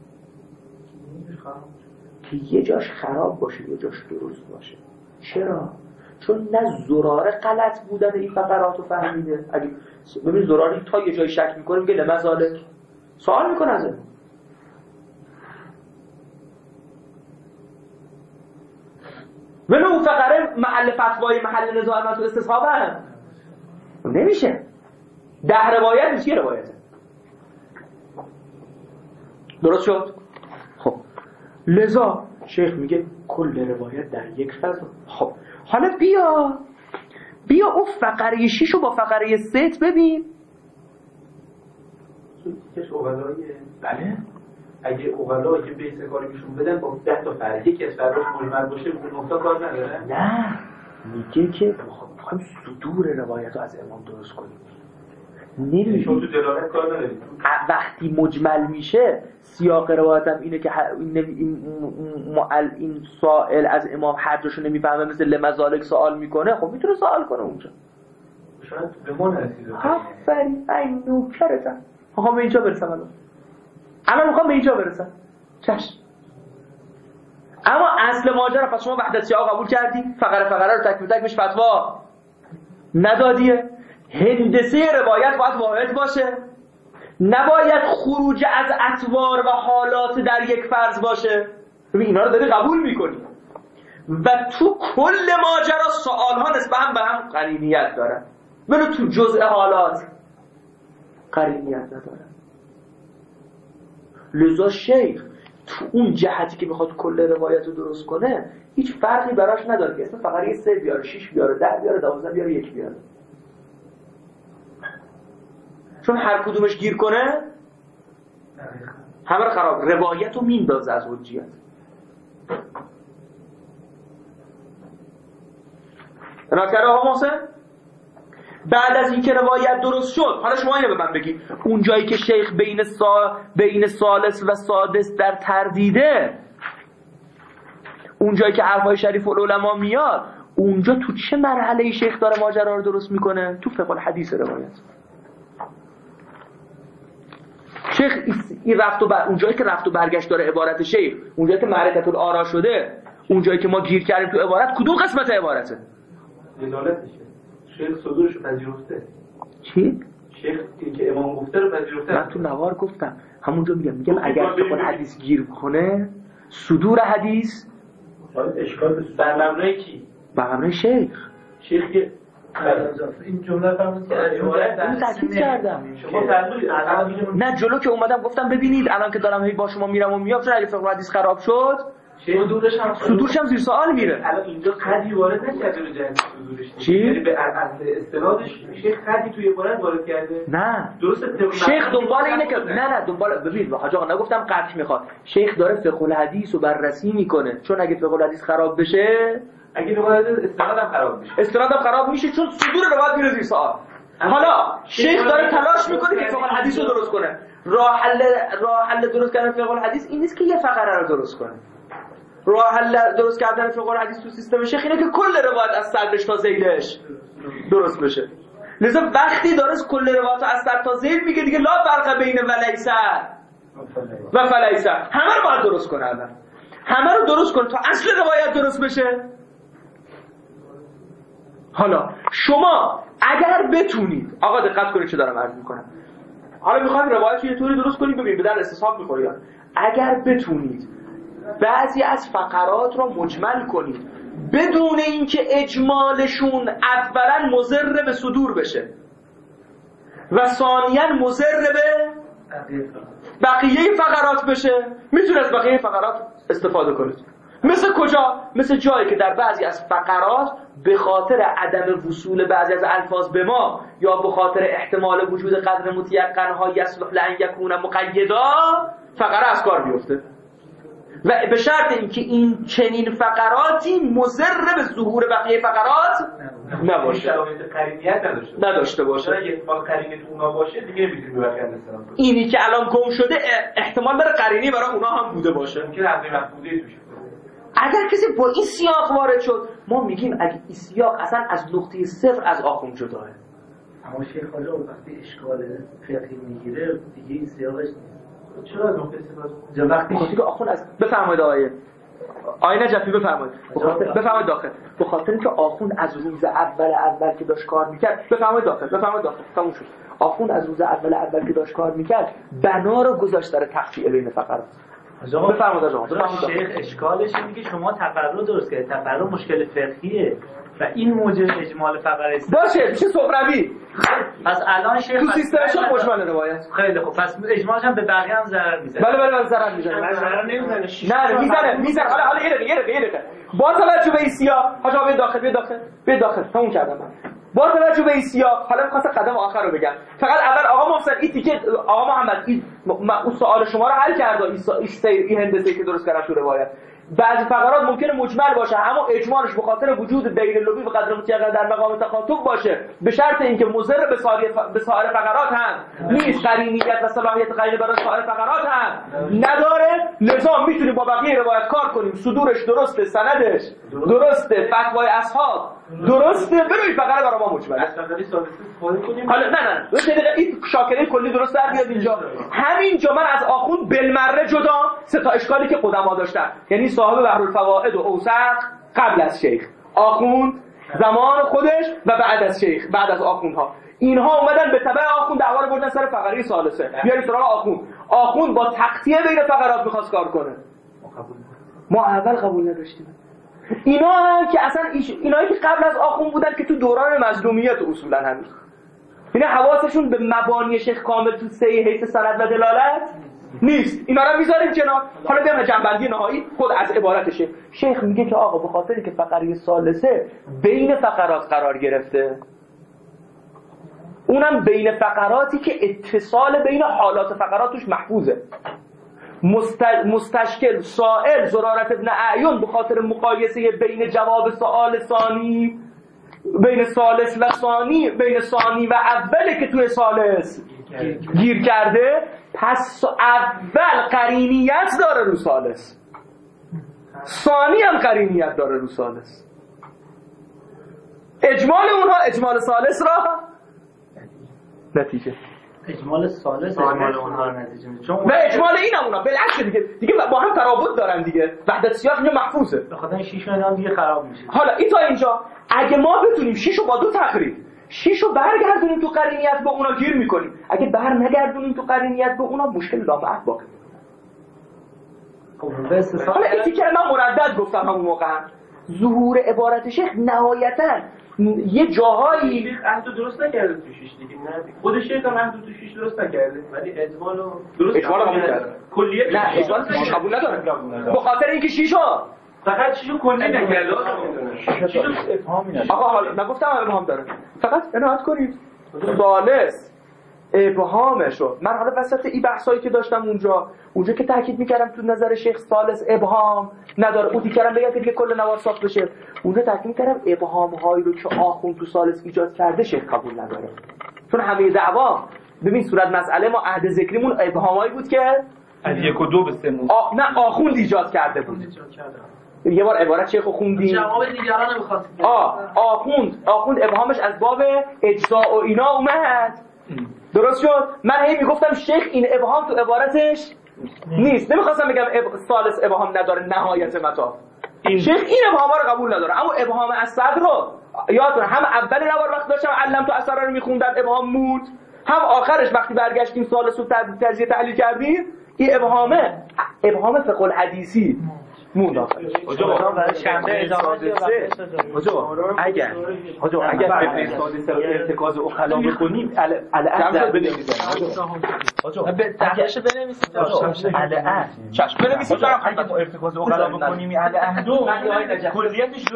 که یه جاش خراب باشه یه جاش درست باشه. چرا؟ چون نه زراره غلط بودن این فقرات رو فهمیده. اگه ببین زراری تا یه جای شک میکنه میگه لمزالک، سوال میکنه ازه ولی اون فقره محل فتوای محل نزاعت و استصحاب هم نمیشه. ده روایت نیست، یه روایته. درست شد؟ خب لذا شیخ میگه کل روایت در یک فضا. خب حالا بیا بیا اون فقره شیشو با فقره ست ببین. یکیش اوغلایه. بله اگه اوغلا که بیس کاری میشون بدن با ده تا فرق یکی از فرقاش مجمل باشه اون نقطه کار نداره. نه میگه که میخوایم صدور روایت رو از امام درست کنیم. نمیدونی شما تو دلالت کار ندارید. وقتی مجمل میشه سیاق روایت هم اینه که این این این سائل از امام حدشو نمیفهمه مثل لمزالک سوال میکنه، خب میتونه سوال کنه اونجا. شاید به ما نرسیده. آفرین این نوکرتم. میخوام به اینجا برسم الان. الان میخوام به اینجا برسم. چشم. اما اصل ماجرا پس شما وحدت سیاق قبول کردی، فقره فقره رو تک به تک بهش فتوا ندادیه. هندسه روایت باید واحد باشه، نباید خروج از اطوار و حالات در یک فرض باشه. ببین اینا رو داری قبول میکنی و تو کل ماجرا سوال ها نسبت هم به هم قرینیت دارن، ولی تو جزء حالات قرینیت ندارن. لذا شیخ تو اون جهتی که میخواد کل روایت رو درست کنه هیچ فرقی براش نداره که اسم فقره سه بیاره، شش بیاره، ده بیاره، دوازده بیاره، یک بیاره. چون هر کدومش گیر کنه همه رو خراب، روایت رو میندازه از حجیت. راکر آقا محسن بعد از این که روایت درست شد، حالا شما اینو به من بگید، اون جایی که شیخ بین سا... بین ثالث و سادس در تردیده، اون جایی که حرفای شریف العلماء میاد، اونجا تو چه مرحله شیخ داره ماجرا رو درست میکنه؟ تو فقه الحدیث روایت. شیخ این رفت و بر... اون جایی که رفت و برگشت داره عبارت شیخ، اون جایی که معرکت الآرا شده، اون جایی که ما گیر کردیم تو عبارت، کدوم قسمت عبارته؟ دلالتشه. شیخ صدورش رو پذیرفته. چی؟ شیخ این که امام گفته رو پذیرفته. من تو نوار گفتم همونجا میگم میگم اگر فقه الحدیث گیر کنه، صدور حدیث اشکال بر مبنای کی؟ بر مبنای شیخ. شیخ که این جمله فرمودید که عبارت در تاکید کردم. شما فرمودید الان نه جلو که اومدم گفتم ببینید الان که دارم هی با شما میرم و میام، چرا اگه فقه الحدیث خراب شد صدورش هم صدورش هم زیر سوال میره. الان اینجا قدی وارد نکرده به جهت صدورش. چی؟ یعنی به اصل استنادش شیخ قدی توی عبارت وارد کرده. نه درسته. شیخ دنبال اینه که نه نه دنبال ببین حاج آقا نگفتم قطع میخواد. شیخ داره فقه الحدیث رو بررسی میکنه، چون اگه فقه الحدیث خراب بشه، اگه روایت استنادم خراب میشه، استنادم خراب میشه چون صدور روایت میره زیر سوال. حالا شیخ داره تلاش میکنه که فقه الحدیث رو درست کنه. راه حل راه حل درست کردن فقه الحدیث این نیست که یه فقره رو درست کنه. راه حل درست کردن فقه الحدیث تو سیستم شیخ اینه که کل روایت از صدرش تا ذیلش درست بشه. لذا وقتی داره کل روایت از صدر تا ذیل میگه دیگه لا فرق بین ولیس و فلیس، همه رو باید درست کنه. اول همه رو درست کنه تا اصل روایت درست بشه. حالا شما اگر بتونید، آقا دقت کنید چه دارم عرض میکنم، حالا میخوایم روایت یه طوری درست کنید ببینید به در استصحاب میخوره. اگر بتونید بعضی از فقرات رو مجمل کنید بدون اینکه اجمالشون اولا مضر به صدور بشه و ثانیاً مضر به بقیه فقرات بشه، میتونید از بقیه فقرات استفاده کنید. مثل کجا؟ مثل جایی که در بعضی از فقرات به خاطر عدم وصول بعضی از الفاظ به ما یا به خاطر احتمال وجود قدر متیقن ها یصلح لأن یکون مقیدا فقره از کار بیفته، و به شرط اینکه این چنین فقراتی مضر به ظهور بقیه فقرات نباشه، شرایط قرینیت نداشته نداشته باشه. اگه اتفاق قرینی تو اونا باشه دیگه نمیتونیم ببریم مثلا. اینی که الان گم شده احتمال داره قرینی برای اونا هم بوده باشه، ممکنه از این مفهومی توش اگر کسی با این سیاق وارد شد ما میگیم اگه این سیاق اصلا از نقطه صفر از آخوند جداه. اما شیخ حاجا وقتی اشکال فقهی میگیره دیگه این سیاقش چرا از نقطه صفر جا وقتی خاطر که آخوند از بفرمایید آیه آیه نجفی بفرمایید بفرمایید داخل، به خاطر اینکه آخوند از روز اول اول که داشت کار میکرد، بفرمایید داخل بفرمایید داخل تموم شد. آخوند از روز اول اول که داشت کار میکرد بنا رو گذاشت در تفصیل بین فقرات. بفرمایید آقا بفرمایید. شیخ اشکالش اینه که شما تفرع درست کردید، تفرع مشکل فقهیه و این موجب اجمال فقره است. باشه میشه سهروی. پس الان شیخ تو سیستمش هم مجمل روایت. خیلی خوب، پس اجمالش هم به بقیه هم ضرر میزنه. بله بله ضرر میزنه. من ضرر نمیزنه. نه میزنه میزنه. حالا حالا یه دقیقه یه دقیقه یه دقیقه. با توجه به این سیاق، حاج آقا داخل بیا داخل. بیا داخل. تموم کردم من. با توجه به این سیاق حالا می‌خواستم قدم آخر رو بگم. فقط اول آقا محسن این تیکه آقا محمد این اون سوال شما رو حل کرد. این این هندسه که درست کردن تو روایت. بعضی فقرات ممکنه مجمل باشه اما اجمالش به خاطر وجود دلیل لغوی و قدر متیقن در مقام تخاطب باشه، به شرط اینکه مضر به سایر به سایر فقرات هم نیست، قرینیت و صلاحیت قرینه برای سایر فقرات هم نداره. لذا میتونیم با بقیه روایت کار کنیم، صدورش درسته، سندش درسته، فتوای اصحاب درسته، بروی فقره برای ما مجمله. حالا نه نه نه این شاکله کلی درست در بیاد اینجا. همینجا من از آخوند بالمره جدا سه تا اشکالی که قدما داشتن، یعنی صاحب بحرالفوائد و اوسط قبل از شیخ، آخوند زمان خودش و بعد از شیخ، بعد از آخوندها، اینها اومدن به تبع آخوند دعوا رو بردن سر فقره ثالثه. بیارید سراغ آخوند. آخوند با تقطیع بین فقرات می‌خواست کار کنه، ما اول قبول نداشتیم. اینا هم که اصلا اینایی که قبل از آخوند بودن که تو دوران مظلومیت اصولا همین اینا حواسشون به مبانی شیخ کامل تو سه حیث سند و دلالت نیست، اینا رو میذاریم کنار. حالا بیام جنبندی نهایی خود از عبارتشه. شیخ میگه که آقا به خاطری که فقره ثالثه بین فقرات قرار گرفته، اونم بین فقراتی که اتصال بین حالات فقرات توش محفوظه، مست... مستشکل سائل زرارت ابن اعین به خاطر مقایسه بین جواب سوال ثانی بین ثالث و ثانی بین ثانی و اوله که توی ثالث گیر کرده، پس اول قرینیت داره رو ثالث، ثانی هم قرینیت داره رو ثالث. اجمال اونها اجمال ثالث را نتیجه، اجمال ثالث اجمال اونها رو نتیجه میده، چون و اجمال این هم اونا بالعکس دیگه دیگه با هم ترابط دارن دیگه، وحدت سیاق اینجا محفوظه، به خاطر این شیش هم دیگه خراب میشه. حالا این تا اینجا اگه ما بتونیم شش رو با دو تقریب شش رو برگردونیم تو قرینیت با اونا گیر میکنیم، اگه بر نگردونیم تو قرینیت با اونا مشکل لامعت باقی. حالا این که من مردد گفتم همون موقع هم ظهور عبارت شیخ نهایتاً یه جاهایی شیخ عهدو درست نکرده تو شیش دیگه، نه خود شیخ هم عهدو تو شیش درست نکرده، ولی اجمالو درست اجمالو قبول کرده، کلیه نه اجمال قبول نداره به خاطر اینکه شیش ها فقط شیشو کلی نکرده. شیشو افهامی نداره. آقا حالا نگفتم ابهام داره، فقط عنایت کنید ثالث ابهامشو. من حالا وسط این بحثایی که داشتم اونجا اونجا که تاکید میکردم تو نظر شیخ ثالث ابهام نداره، اون دیگرم بگم که دیگه کل نوار ساخت بشه، اونجا تاکید میکردم ابهام هایی رو که آخوند تو ثالث ایجاد کرده شیخ قبول نداره، چون همه دعوا ببین صورت مسئله ما عهد ذکریمون ابهامایی بود که از یک و دو به سه آ... نه آخوند ایجاد کرده بود. یه بار عبارت شیخ رو خوندیم جواب دیگران نمی‌خواست. آ آخوند آخوند ابهامش از باب اجزاء و اینا اومد، درست شد. من هی میگفتم شیخ این ابهام تو عبارتش نیست، نمیخواستم بگم اب... ثالث ابهام نداره نهایت مطاف. شیخ این ابهام رو قبول نداره، اما ابهام اسد رو یادتونه هم اول نوار وقت داشتم علم تو اسرار رو میخوندم ابهام بود، هم آخرش وقتی برگشتیم ثالث رو تجزیه تحلیل کردیم این ابهامه ابهام فقه الحدیثی موند آخرش. حاجا برای شنبه ادامه حاجا اگر حاجا اگر به سادسه رو ارتکاز اخلا بکنیم الاصل بنویسید حاجا به تحقیقش بنویسید الاصل چشم بنویسید اگه ارتکاز اخلا بکنیم الاهدو کلیتش